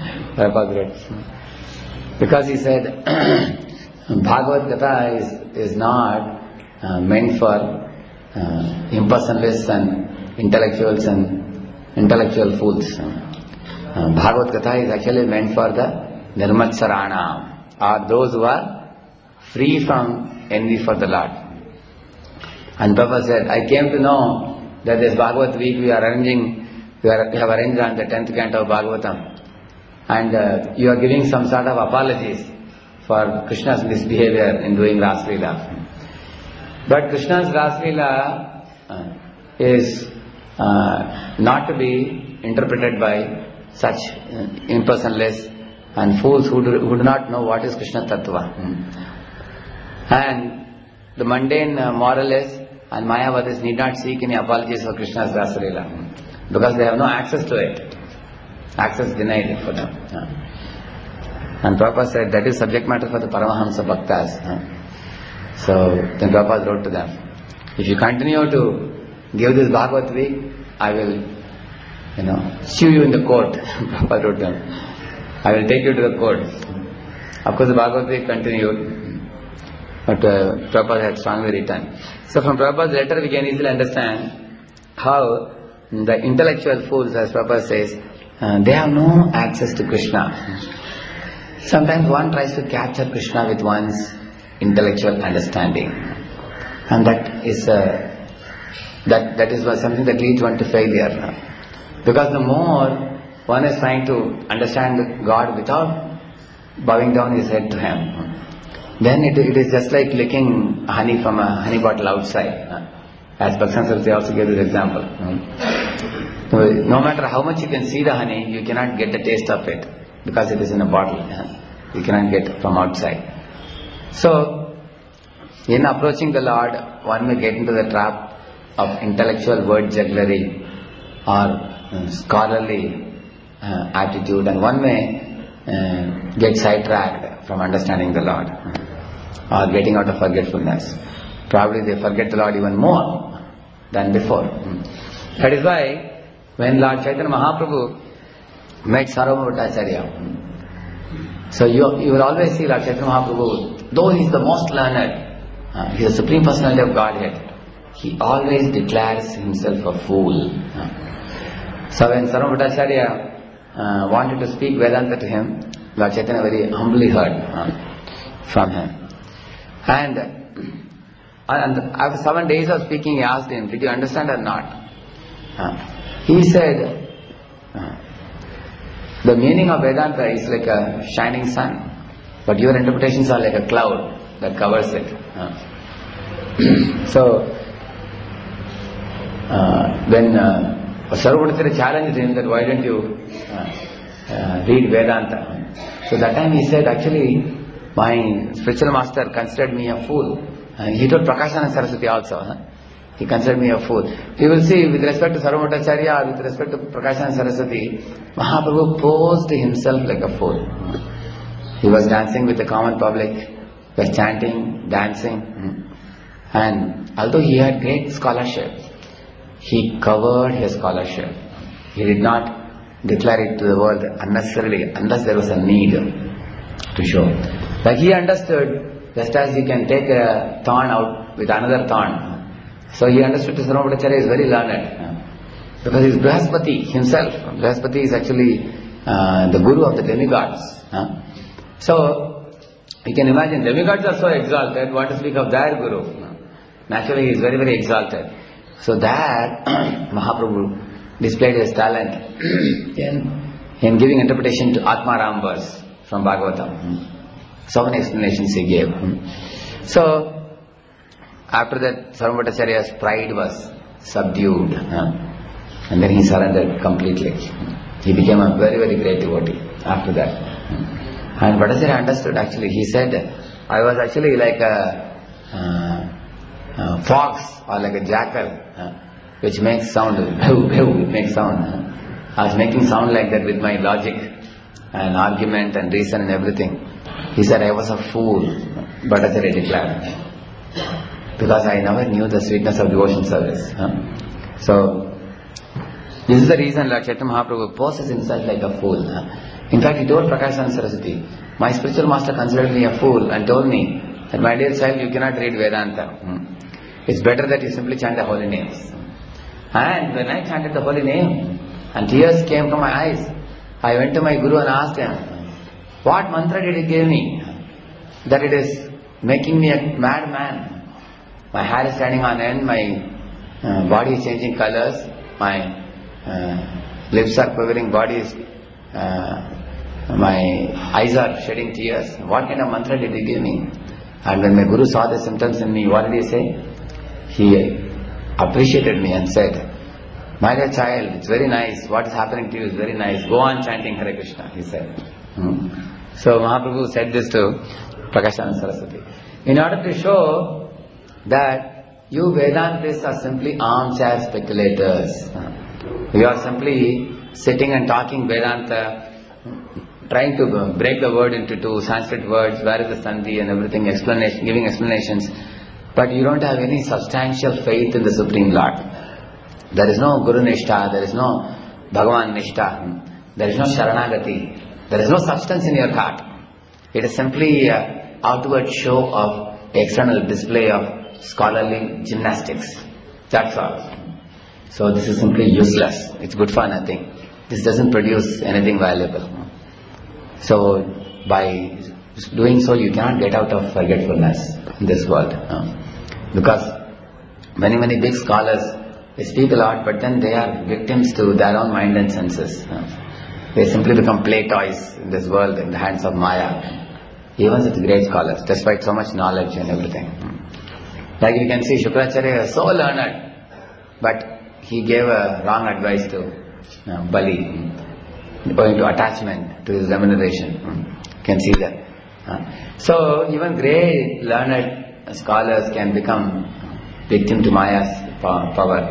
Because he said, Bhagavad Gita is, is not uh, meant for uh, impersonalists and intellectuals and intellectual fools. Uh, Bhagavad Gita is actually meant for the Nirmatsarana, or those who are free from envy for the Lord. And Prabhupada said, I came to know that this Bhagavad Week we are arranging, we, are, we have arranged on the tenth canto of Bhagavatam, and uh, you are giving some sort of apologies for Krishna's misbehavior in doing Ras Leela. But Krishna's Ras Leela uh, is uh, not to be interpreted by such uh, impersonalists and fools who do, who do not know what is Krishna Tattva. Hmm. And the mundane uh, moralists and Mayavadis need not seek any apologies for Krishna's Ras Leela, hmm. because they have no access to it. Access denied for them. Hmm. And Prabhupada said that is subject matter for the Paramahamsa Bhaktas. Hmm. So then Prabhupada wrote to them, if you continue to give this Bhagavad Week, I will, you know, sue you in the court. Prabhupada wrote to them, I will take you to the court. Of course the Bhagavad Week continued, but uh, Prabhupada had strongly written. So from Prabhupada's letter we can easily understand how the intellectual fools, as Prabhupada says, uh, they have no access to Krishna. Sometimes one tries to capture Krishna with one's intellectual understanding, and that is uh, that that is something that leads one to failure. Because the more one is trying to understand God without bowing down his head to Him, then it, it is just like licking honey from a honey bottle outside. As Bhaksan Saraswati also gave this example. No matter how much you can see the honey, you cannot get the taste of it, because it is in a bottle. You cannot get it from outside. So, in approaching the Lord, one may get into the trap of intellectual word jugglery or uh, scholarly uh, attitude, and one may uh, get sidetracked from understanding the Lord uh, or getting out of forgetfulness. Probably they forget the Lord even more than before. That is why when Lord Chaitanya Mahaprabhu met Sarvabhauma Bhattacharya, so you, you will always see Lord Chaitanya Mahaprabhu, though he is the most learned, uh, he is the Supreme Personality of Godhead, he always declares himself a fool. Uh, so when Sarvabhauma Bhattacharya uh, wanted to speak Vedanta to him, Lord Chaitanya very humbly heard uh, from him. And, and after seven days of speaking, he asked him, did you understand or not? Uh, he said, uh, the The meaning of Vedanta is like a shining sun, but your interpretations are like a cloud that covers it. Uh. So, uh, when uh, Sarvabhaumacharya challenged him that why don't you uh, uh, read Vedanta? So that time he said, actually, my spiritual master considered me a fool. And he told Prakashananda Saraswati also. Huh? He considered me a fool. You will see, with respect to Sarvabhaumacharya, with respect to Prakashananda Saraswati, Mahaprabhu posed himself like a fool. He was dancing with the common public, he was chanting, dancing. And although he had great scholarship, he covered his scholarship. He did not declare it to the world unnecessarily, unless there was a need to show. Like he understood, just as you can take a thorn out with another thorn. So he understood that Sarvabhaumacharya is very learned. Because he is Brihaspati himself. Brihaspati is actually uh, the guru of the demigods. So, you can imagine, demigods are so exalted, what to speak of their guru? Naturally, he is very, very exalted. So there, Mahaprabhu displayed his talent in, in giving interpretation to Atmaram verse from Bhagavatam. So many explanations he gave. So, after that, Sarvabhaumacharya's pride was subdued. And then he surrendered completely. He became a very, very great devotee after that. And Bhattacharya understood actually. He said, I was actually like a, uh, a fox or like a jackal, uh, which makes sound, bew, bew, it makes sound. Uh. I was making sound like that with my logic and argument and reason and everything. He said, I was a fool, Bhattacharya declared. Because I never knew the sweetness of devotion service. Uh. So, this is the reason Lord Chaitanya Mahaprabhu poses himself like a fool. Uh. In fact, he told Prakashananda Saraswati, my spiritual master considered me a fool and told me that, my dear child, you cannot read Vedanta. Hmm. It's better that you simply chant the holy names. And when I chanted the holy name and tears came from my eyes, I went to my guru and asked him, what mantra did he give me that it is making me a madman? My hair is standing on end, my uh, body is changing colors, my uh, lips are quivering, body is Uh, my eyes are shedding tears. What kind of mantra did he give me? And when my guru saw the symptoms in me, what did he say? He appreciated me and said, my dear child, it's very nice. What is happening to you is very nice. Go on chanting Hare Krishna, he said. Hmm. So Mahaprabhu said this to Prakashananda Saraswati. In order to show that you Vedantists are simply armchair speculators. You are simply sitting and talking Vedanta, trying to break the word into two Sanskrit words, where is the Sandhi and everything, explanation, giving explanations, but you don't have any substantial faith in the Supreme Lord. There is no Guru Nishtha, there is no Bhagavan Nishtha, there is no Sharanagati, there is no substance in your heart. It is simply an outward show of external display of scholarly gymnastics. That's all. So this is simply useless. It's good for nothing. This doesn't produce anything valuable. So by doing so, you cannot get out of forgetfulness in this world. Uh, because many, many big scholars, they speak a lot, but then they are victims to their own mind and senses. Uh, they simply become play toys in this world in the hands of Maya. Even such great scholars, despite so much knowledge and everything. Like you can see, Shukracharya is so learned, but he gave a wrong advice to uh, Bali, owing to attachment to his remuneration. You can see that. Uh, so even great learned scholars can become victim to Maya's power.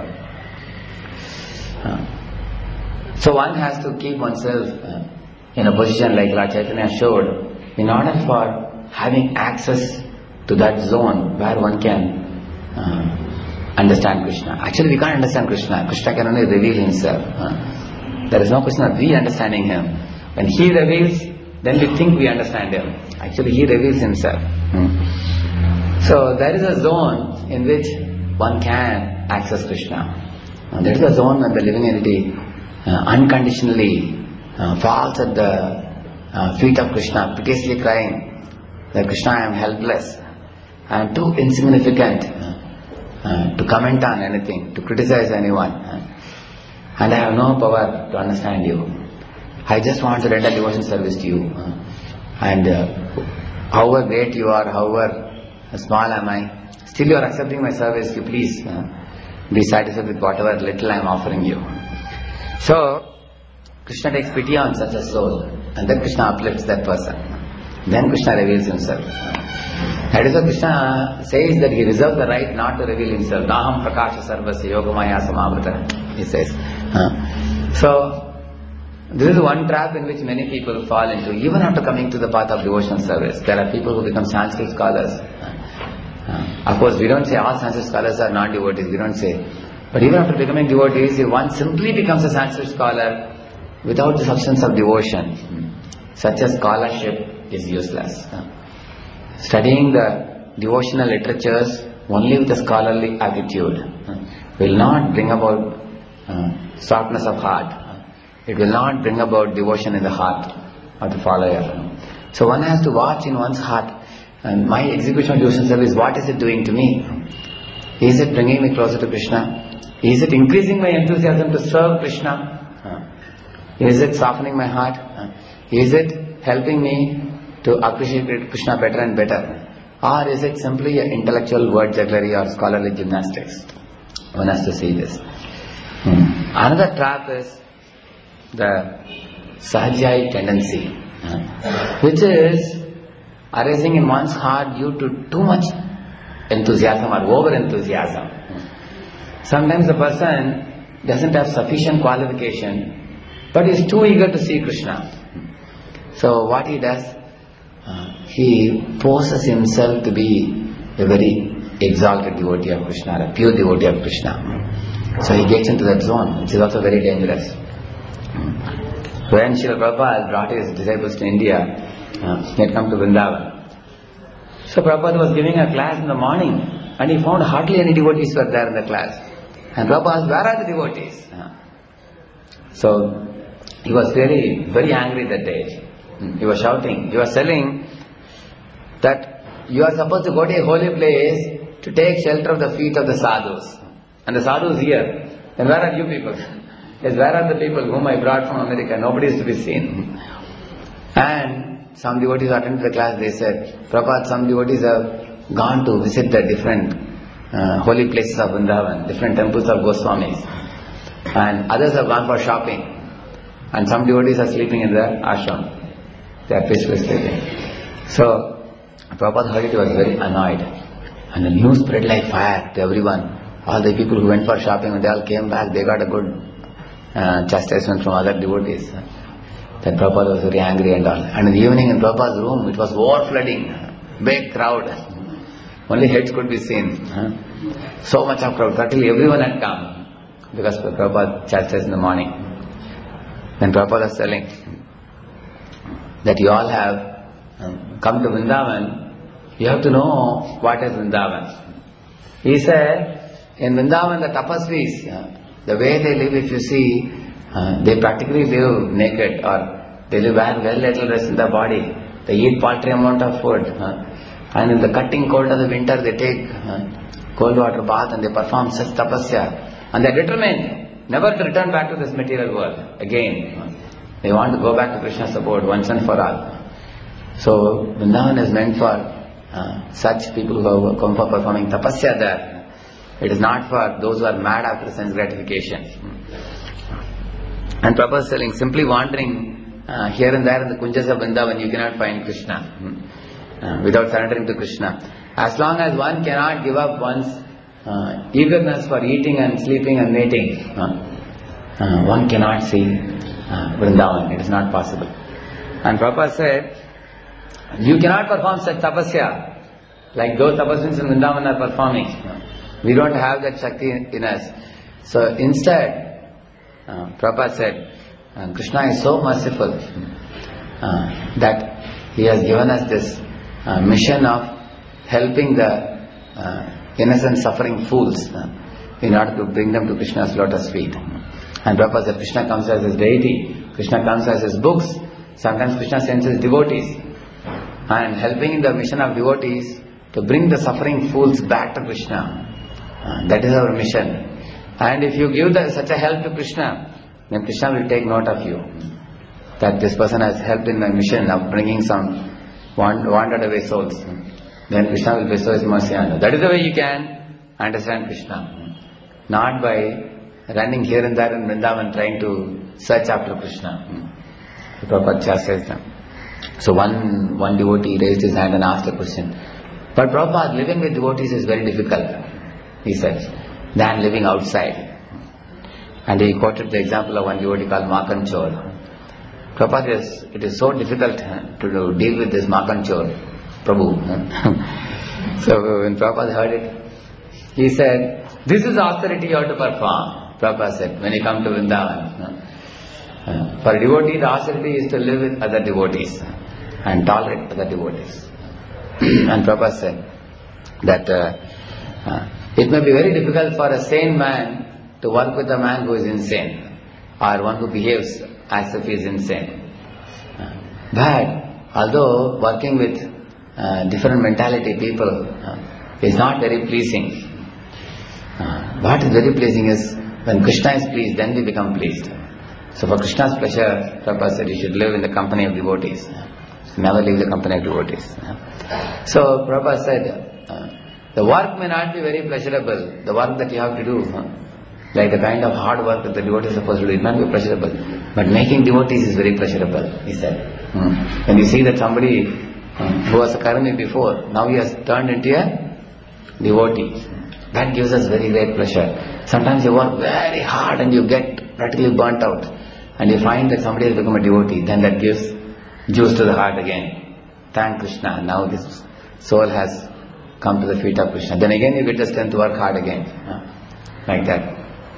Uh, so one has to keep oneself uh, in a position like Lord Chaitanya showed, in order for having access to that zone where one can uh, understand Krishna. Actually, we can't understand Krishna. Krishna can only reveal himself. Uh, there is no question of we understanding him. When he reveals, then we think we understand him. Actually, he reveals himself. Hmm. So there is a zone in which one can access Krishna. And there is a zone when the living entity uh, unconditionally uh, falls at the uh, feet of Krishna, piteously crying that Krishna, I am helpless. I am too insignificant Uh, to comment on anything, to criticize anyone. Uh, and I have no power to understand you. I just want to render devotion service to you. Uh, and uh, however great you are, however small am I, still you are accepting my service. You please uh, be satisfied with whatever little I am offering you. So, Krishna takes pity on such a soul, and then Krishna uplifts that person. Then Krishna reveals himself. That is why Krishna says that he reserves the right not to reveal himself. Naham prakasha sarvasya yogamaya samavritana, he says. Uh, so, this is one trap in which many people fall into, even after coming to the path of devotional service. There are people who become Sanskrit scholars. Uh, of course, we don't say all Sanskrit scholars are non-devotees, we don't say. But even after becoming devotees, if one simply becomes a Sanskrit scholar without the substance of devotion, such a scholarship is useless. Uh, studying the devotional literatures only with a scholarly attitude uh, will not bring about uh, softness of heart. It will not bring about devotion in the heart of the follower. So one has to watch in one's heart, and my execution of devotion service, what is it doing to me? Is it bringing me closer to Krishna? Is it increasing my enthusiasm to serve Krishna? Is it softening my heart? Is it helping me to appreciate Krishna better and better? Or is it simply an intellectual word jugglery or scholarly gymnastics? One has to see this. Hmm. Another trap is the sahajai tendency, which is arising in one's heart due to too much enthusiasm or over enthusiasm. Sometimes the person doesn't have sufficient qualification, but is too eager to see Krishna. So what he does, uh, he forces himself to be a very exalted devotee of Krishna, a pure devotee of Krishna. So he gets into that zone, which is also very dangerous. When Srila Prabhupada brought his disciples to India, uh, he had come to Vrindavan. So Prabhupada was giving a class in the morning, and he found hardly any devotees were there in the class. And Prabhupada asked, where are the devotees? Uh, so he was very, very angry that day. He was shouting, he was telling that you are supposed to go to a holy place to take shelter of the feet of the sadhus. And the sadhus here. Then where are you people? Yes, where are the people whom I brought from America? Nobody is to be seen. And some devotees attended the class, they said, Prabhupada, some devotees have gone to visit the different uh, holy places of Vrindavan, different temples of Goswamis. And others have gone for shopping. And some devotees are sleeping in the ashram. They are peacefully sleeping. So, Prabhupada heard it, he was very annoyed. And the news spread like fire to everyone. All the people who went for shopping, when they all came back, they got a good uh, chastisement from other devotees. That Prabhupada was very angry and all. And in the evening in Prabhupada's room, it was overflooding. Big crowd. Only heads could be seen. So much of crowd. Practically everyone had come. Because Prabhupada chastised in the morning. Then Prabhupada was telling that you all have um, come to Vrindavan, you have to know what is Vrindavan. He said, in Vrindavan the tapasvis, uh, the way they live, if you see, uh, they practically live naked, or they live wear very little rest in their body. They eat paltry amount of food. Uh, and in the cutting cold of the winter they take uh, cold water bath and they perform such tapasya. And they are determined never to return back to this material world again. Uh, they want to go back to Krishna's abode once and for all. So Vrindavan is meant for uh, such people who have come for performing tapasya there. It is not for those who are mad after sense gratification. And Prabhupada is telling, simply wandering uh, here and there in the kunjas of Vrindavan, you cannot find Krishna uh, without surrendering to Krishna. As long as one cannot give up one's uh, eagerness for eating and sleeping and mating, uh, uh, one cannot see uh, Vrindavan. It is not possible. And Prabhupada said, you cannot perform such tapasya like those tapasvins in Vrindavan are performing. We don't have that Shakti in us. So instead, uh, Prabhupada said, uh, Krishna is so merciful uh, that He has given us this uh, mission of helping the uh, innocent suffering fools uh, in order to bring them to Krishna's lotus feet. And Prabhupada said, Krishna comes as His deity, Krishna comes as His books, sometimes Krishna sends His devotees. And helping in the mission of devotees to bring the suffering fools back to Krishna. Uh, that is our mission. And if you give the, such a help to Krishna, then Krishna will take note of you. that this person has helped in my mission of bringing some wandered away souls, then Krishna will bestow his mercy on you. That is the way you can understand Krishna. Not by running here and there in Vrindavan trying to search after Krishna. Prabhupada says that. So one, one devotee raised his hand and asked a question. But Prabhupada, living with devotees is very difficult, he said, than living outside. And he quoted the example of one devotee called Makan Chor. Prabhupada, is, it is so difficult huh, to do, deal with this Makan Chor, Prabhu. Huh? So when Prabhupada heard it, he said, this is austerity you have to perform. Prabhupada said, when you come to Vrindavan. Huh? Uh, for a devotee, the austerity is to live with other devotees and tolerate other devotees. And Prabhupada said that uh, uh, it may be very difficult for a sane man to work with a man who is insane or one who behaves as if he is insane. Uh, but although working with uh, different mentality people uh, is not very pleasing, uh, what is very pleasing is when Krishna is pleased, then we become pleased. So for Krishna's pleasure, Prabhupada said you should live in the company of devotees. Never leave the company of devotees. So Prabhupada said, uh, the work may not be very pleasurable. The work that you have to do, huh? like the kind of hard work that the devotee is supposed to do, it may not be pleasurable. But making devotees is very pleasurable, he said. Hmm. When you see that somebody hmm, who was a karmi before, now he has turned into a devotee, that gives us very great pleasure. Sometimes you work very hard and you get practically burnt out. And you find that somebody has become a devotee, then that gives juice to the heart again. Thank Krishna, now this soul has come to the feet of Krishna. Then again you get the strength to work hard again. Uh, like that.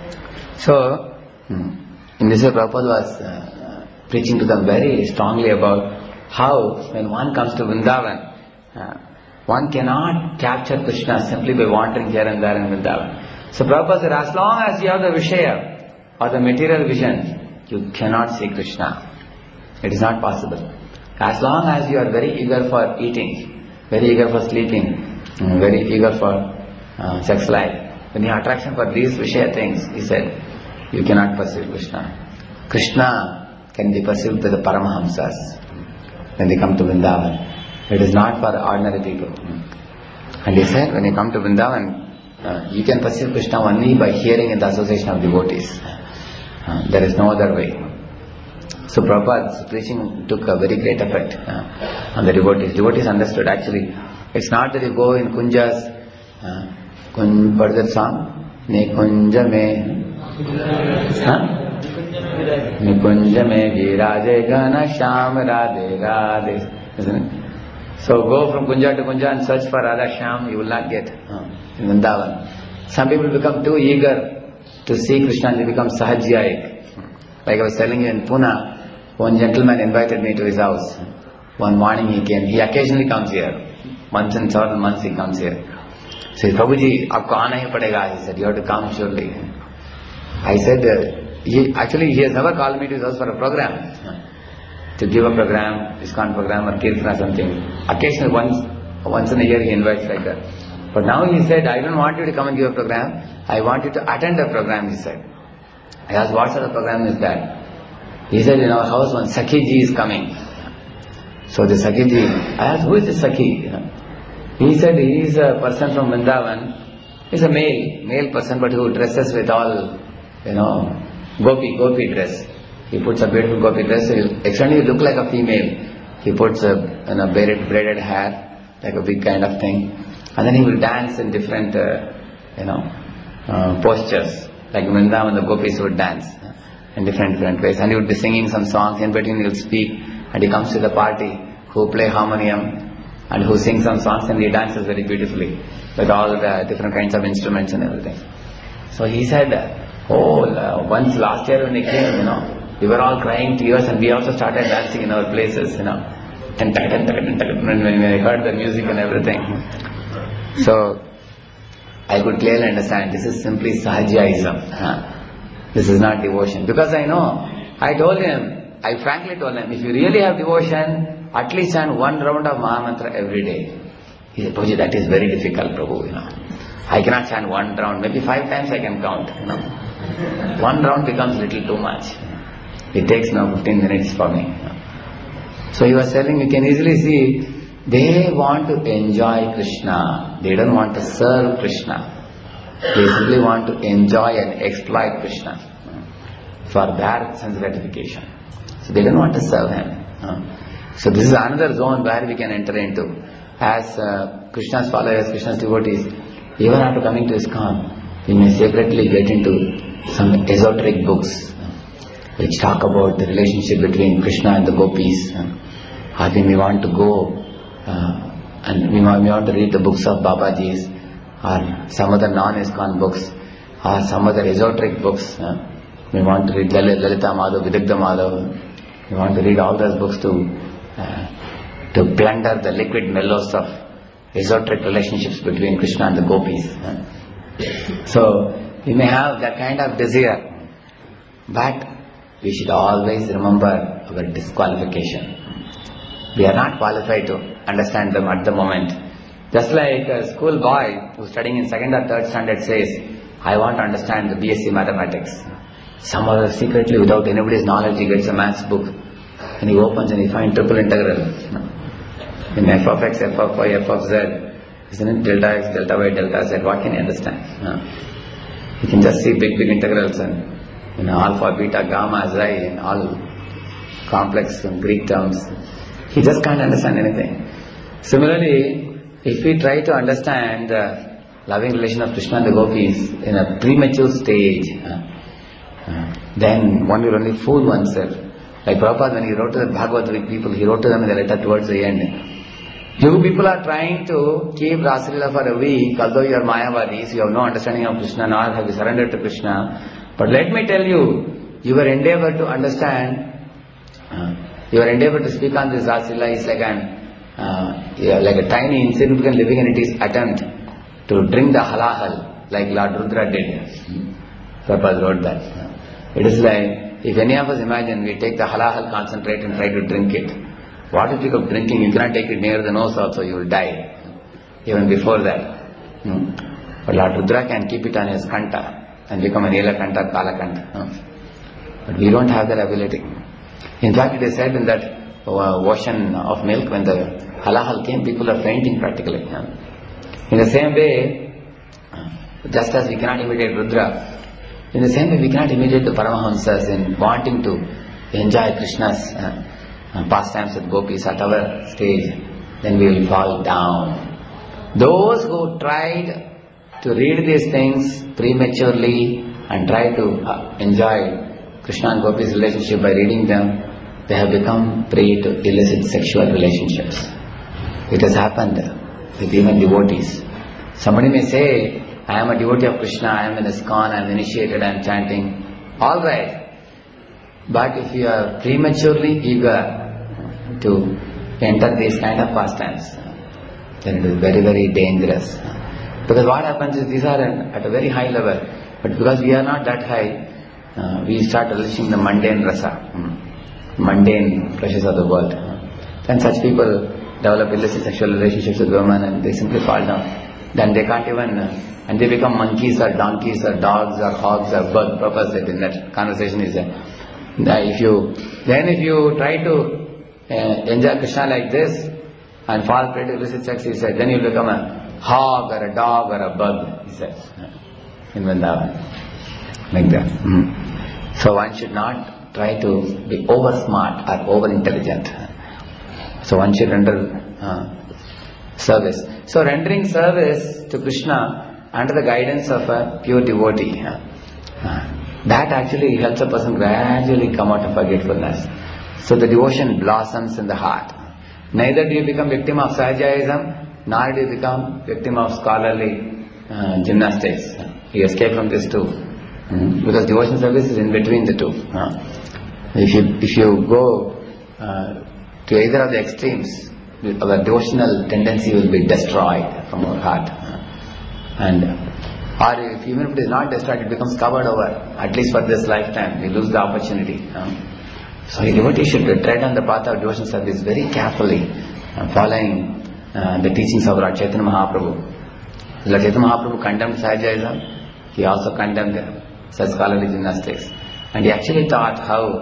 So, in this way Prabhupada was uh, preaching to them very strongly about how when one comes to Vrindavan, uh, one cannot capture Krishna simply by wandering here and there in Vrindavan. So Prabhupada said, as long as you have the Vishaya or the material vision, you cannot see Krishna. It is not possible. As long as you are very eager for eating, very eager for sleeping, very eager for uh, sex life, when you have attraction for these Vishaya things, he said, you cannot perceive Krishna. Krishna can be perceived by the Paramahamsas when they come to Vrindavan. It is not for ordinary people. And he said, when you come to Vrindavan, uh, you can perceive Krishna only by hearing in the association of devotees. Uh, there is no other way. So Prabhupada's preaching took a very great effect uh, on the devotees. Devotees understood actually, it's not that you go in kunjas, uh, kun, what is that song? Nikunja me, huh? Nikunja me viraje gana sham radhe radhe, isn't it? So go from kunja to kunja and search for Radha Sham, you will not get uh, in Vrindavan. Some people become too eager to see Krishna and they become sahajyayik. Like I was telling you in Pune, one gentleman invited me to his house. One morning he came. He occasionally comes here. Once in several months he comes here. So he said, Prabhuji, aapko aana hi padega. He said, you have to come surely. I said, uh, he, actually he has never called me to his house for a program. To give a program, ISKCON program or Kirtan or something. Occasionally once, once in a year he invites like that. But now he said, I don't want you to come and give a program. I want you to attend a program, he said. I asked, what sort of program is that? He said, in our house one Sakhi ji is coming. So the Sakhi ji, I asked, who is the Sakhi? He said, he is a person from Vrindavan. He is a male, male person but who dresses with all, you know, gopi, gopi dress. He puts a beautiful gopi dress, so he'll externally look like a female. He puts a, you know, braided, braided hair, like a big kind of thing. And then he will dance in different, uh, you know, uh, postures. Like Vrindavan, the gopis would dance in different, different ways. And he would be singing some songs, in between he will speak. And he comes to the party, who play harmonium, and who sing some songs, and he dances very beautifully, with all the different kinds of instruments and everything. So he said, oh, uh, once last year when he came, you know, we were all crying tears and we also started dancing in our places, you know. When we heard the music and everything. So, I could clearly understand, this is simply Sahajyaism. Huh? This is not devotion. Because I know, I told him, I frankly told him, if you really have devotion, at least chant one round of Mahamantra every day. He said, Prabhuji, that is very difficult, Prabhu, you know. I cannot chant one round, maybe five times I can count, you know. One round becomes little too much. It takes now fifteen minutes for me. So he was telling, you can easily see, they want to enjoy Krishna. They don't want to serve Krishna. They simply want to enjoy and exploit Krishna for their sense gratification. So they don't want to serve him. So this is another zone where we can enter into. As uh, Krishna's followers, Krishna's devotees, even after coming to ISKCON, we may separately get into some esoteric books which talk about the relationship between Krishna and the gopis. Or we may want to go uh, and we may want to read the books of Babaji's, or some other non-ISKCON books, or some other esoteric books. Uh, we want to read Lalita Madhav, Vidagdha Madhav. We want to read all those books to uh, to plunder the liquid mellows of esoteric relationships between Krishna and the gopis. Uh. So we may have that kind of desire, but we should always remember our disqualification. We are not qualified to understand them at the moment. Just like a school boy who is studying in second or third standard says, I want to understand the B S c mathematics. Somehow secretly, without anybody's knowledge, he gets a maths book and he opens and he finds triple integral. In f of x, f of y, f of z, isn't it delta x, delta y, delta z? What can you understand? You can just see big, big integrals and you know, alpha, beta, gamma, xi, and all complex Greek terms. He just can't understand anything. Similarly, if we try to understand the loving relation of Krishna and the gopis in a premature stage, uh, uh, then one will only fool oneself. Like Prabhupada, when he wrote to the Bhagavad people, he wrote to them in the letter towards the end. You people are trying to keep Rasalila for a week, although you are Mayavadis, you have no understanding of Krishna, nor have you surrendered to Krishna. But let me tell you, your endeavor to understand, uh, your endeavor to speak on this Rasalila is like an, uh, yeah, like a tiny, insignificant living entity's attempt to drink the halahal, like Lord Rudra did. Prabhupada wrote that. It is like, if any of us imagine, we take the halahal concentrate and try to drink it. What is it of drinking? You cannot take it near the nose also, you will die. Even before that. Hmm. But Lord Rudra can keep it on his kanta and become a Nila kanta, Kala kanta. Hmm. But we don't have that ability. In fact, it is said in that uh, ocean of milk, when the halahal came, people are fainting practically. Hmm. In the same way, just as we cannot imitate Rudra, in the same way we cannot imitate the Paramahamsas in wanting to enjoy Krishna's uh, uh, pastimes with gopis at our stage, then we will fall down. Those who tried to read these things prematurely and try to uh, enjoy Krishna and gopis' relationship by reading them, they have become prey to illicit sexual relationships. It has happened with even devotees. Somebody may say, I am a devotee of Krishna, I am in ISKCON, I am initiated, I am chanting. All right. But if you are prematurely eager to enter these kind of pastimes, then it is very, very dangerous. Because what happens is these are at a very high level. But because we are not that high, uh, we start relishing the mundane rasa, mundane pleasures of the world. Then such people develop illicit sexual relationships with women and they simply fall down. Then they can't even, uh, and they become monkeys or donkeys or dogs or hogs or birds. Purpose that in that conversation is there. That if you, then if you try to uh, enjoy Krishna like this and fall prey to illicit sex, he said, then you become a hog or a dog or a bug, he says, in Vrindavan. Like that. Mm-hmm. So one should not try to be over smart or over intelligent. So one should render uh, service. So rendering service to Krishna under the guidance of a pure devotee, uh, uh, that actually helps a person gradually come out of forgetfulness. So the devotion blossoms in the heart. Neither do you become victim of Sahajaism, nor do you become victim of scholarly uh, gymnastics. You escape from this too. Mm-hmm. Because devotion service is in between the two. Uh, if you if you go uh, to either of the extremes, our devotional tendency will be destroyed from our heart. Uh, and or if even if it is not destroyed, it becomes covered over, at least for this lifetime. We lose the opportunity. Uh, so a devotee should tread on the path of devotion service very carefully, uh, following uh, the teachings of Lord Chaitanya Mahaprabhu. Lord Chaitanya Mahaprabhu condemned Sahajaism. He also condemned such scholarly gymnastics. And he actually taught how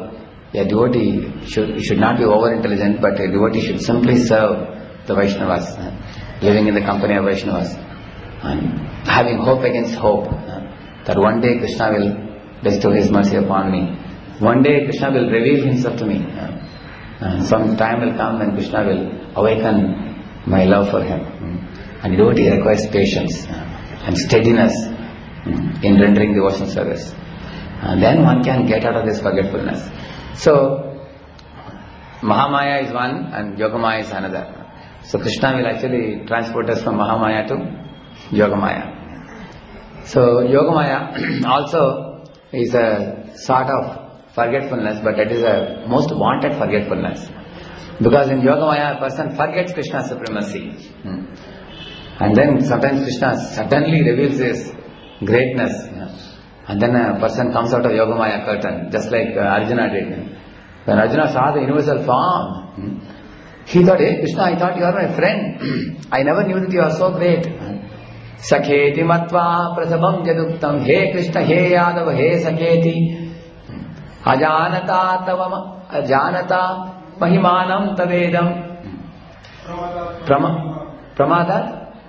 a devotee should, should not be over intelligent, but a devotee should simply serve the Vaishnavas, uh, living in the company of Vaishnavas, and having hope against hope, uh, that one day Krishna will bestow his mercy upon me. One day Krishna will reveal himself to me. Uh, uh, some time will come when Krishna will awaken my love for him. Uh, and devotee requires patience uh, and steadiness uh, in rendering devotional service. And then one can get out of this forgetfulness. So, Mahamaya is one and Yogamaya is another. So Krishna will actually transport us from Mahamaya to Yogamaya. So Yogamaya also is a sort of forgetfulness, but that is a most wanted forgetfulness. Because in Yogamaya, a person forgets Krishna's supremacy. Hmm. And then sometimes Krishna suddenly reveals his greatness. And then a person comes out of Yogamaya curtain, just like uh, Arjuna did. When Arjuna saw the universal form, hmm, he thought, hey Krishna, I thought you are my friend. I never knew that you are so great. Sakheti matva prasabam jaduktam. Hey Krishna, hey Yadav, hey Sakheti. Ajanata tavam, ajanata mahimanam tavedam. Prama, Pramada?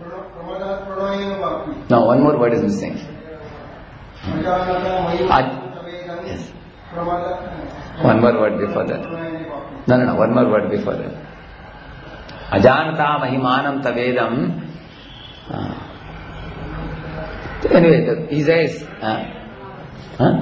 No, one more word is missing. Aj, yes. One more word before that. No, no, no, one more word before that. Ajanata mahimanam tavedam. Uh, anyway, the, he says, uh, huh?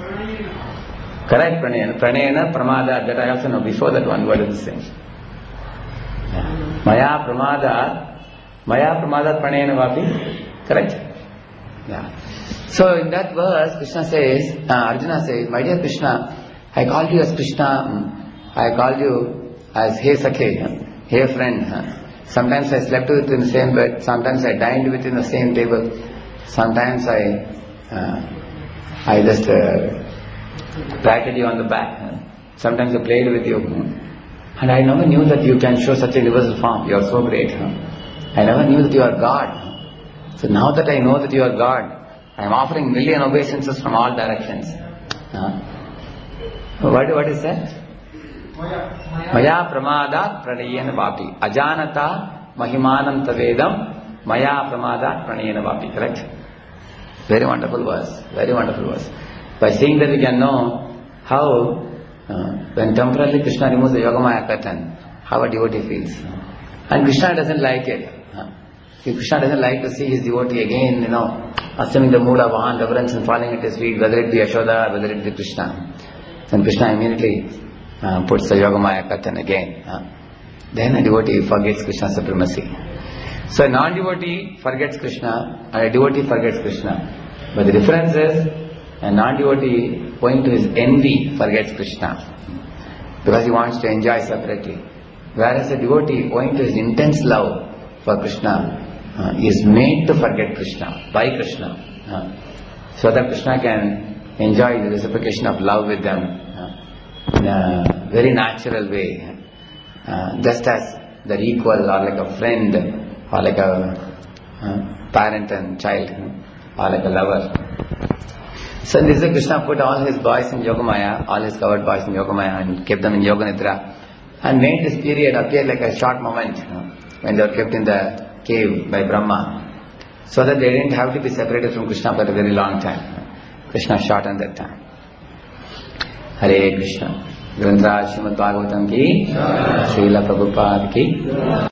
Correct, pranayana. Pranayana, pramada, that I also know. Before that one word is missing. Yeah. Maya pramada, maya pramada pranayana vapi. Correct? Yeah. So in that verse, Krishna says, uh, Arjuna says, my dear Krishna, I called you as Krishna, I called you as Hey Sakhe, hey friend. Sometimes I slept with you in the same bed, sometimes I dined with you in the same table, sometimes I uh, I just uh, patted you on the back, sometimes I played with you. And I never knew that you can show such a universal form, you are so great. I never knew that you are God. So now that I know that you are God, I am offering million obeisances from all directions. Uh, what, what is that? Maya pramadat pranayena vapi. Ajanata mahimanam tavedam. Maya pramadat pranayena vapi. Correct? Very wonderful verse. Very wonderful verse. By seeing that we can know how, uh, when temporarily Krishna removes the Yogamaya curtain, how a devotee feels. And Krishna doesn't like it. Uh, Krishna doesn't like to see his devotee again, you know, assuming the mood of awe, reverence and falling at his feet, whether it be Yashoda or whether it be Krishna. Then Krishna immediately uh, puts the Yogamaya curtain again. Uh, then a devotee forgets Krishna's supremacy. So a non-devotee forgets Krishna and a devotee forgets Krishna. But the difference is, a non-devotee, owing to his envy, forgets Krishna because he wants to enjoy separately. Whereas a devotee, owing to his intense love for Krishna, uh, is made to forget Krishna, by Krishna, uh, so that Krishna can enjoy the reciprocation of love with them uh, in a very natural way, uh, just as they're equal or like a friend or like a uh, parent and child or like a lover. So this is Krishna put all his boys in Yogamaya, all his covered boys in Yogamaya and kept them in Yoga Nidra and made this period appear like a short moment uh, when they were kept in the cave by Brahma, so that they didn't have to be separated from Krishna for a very long time. Krishna shortened that time. Hare Krishna. Granthraj Srimad Bhagavatam ki, Srila Prabhupada ki.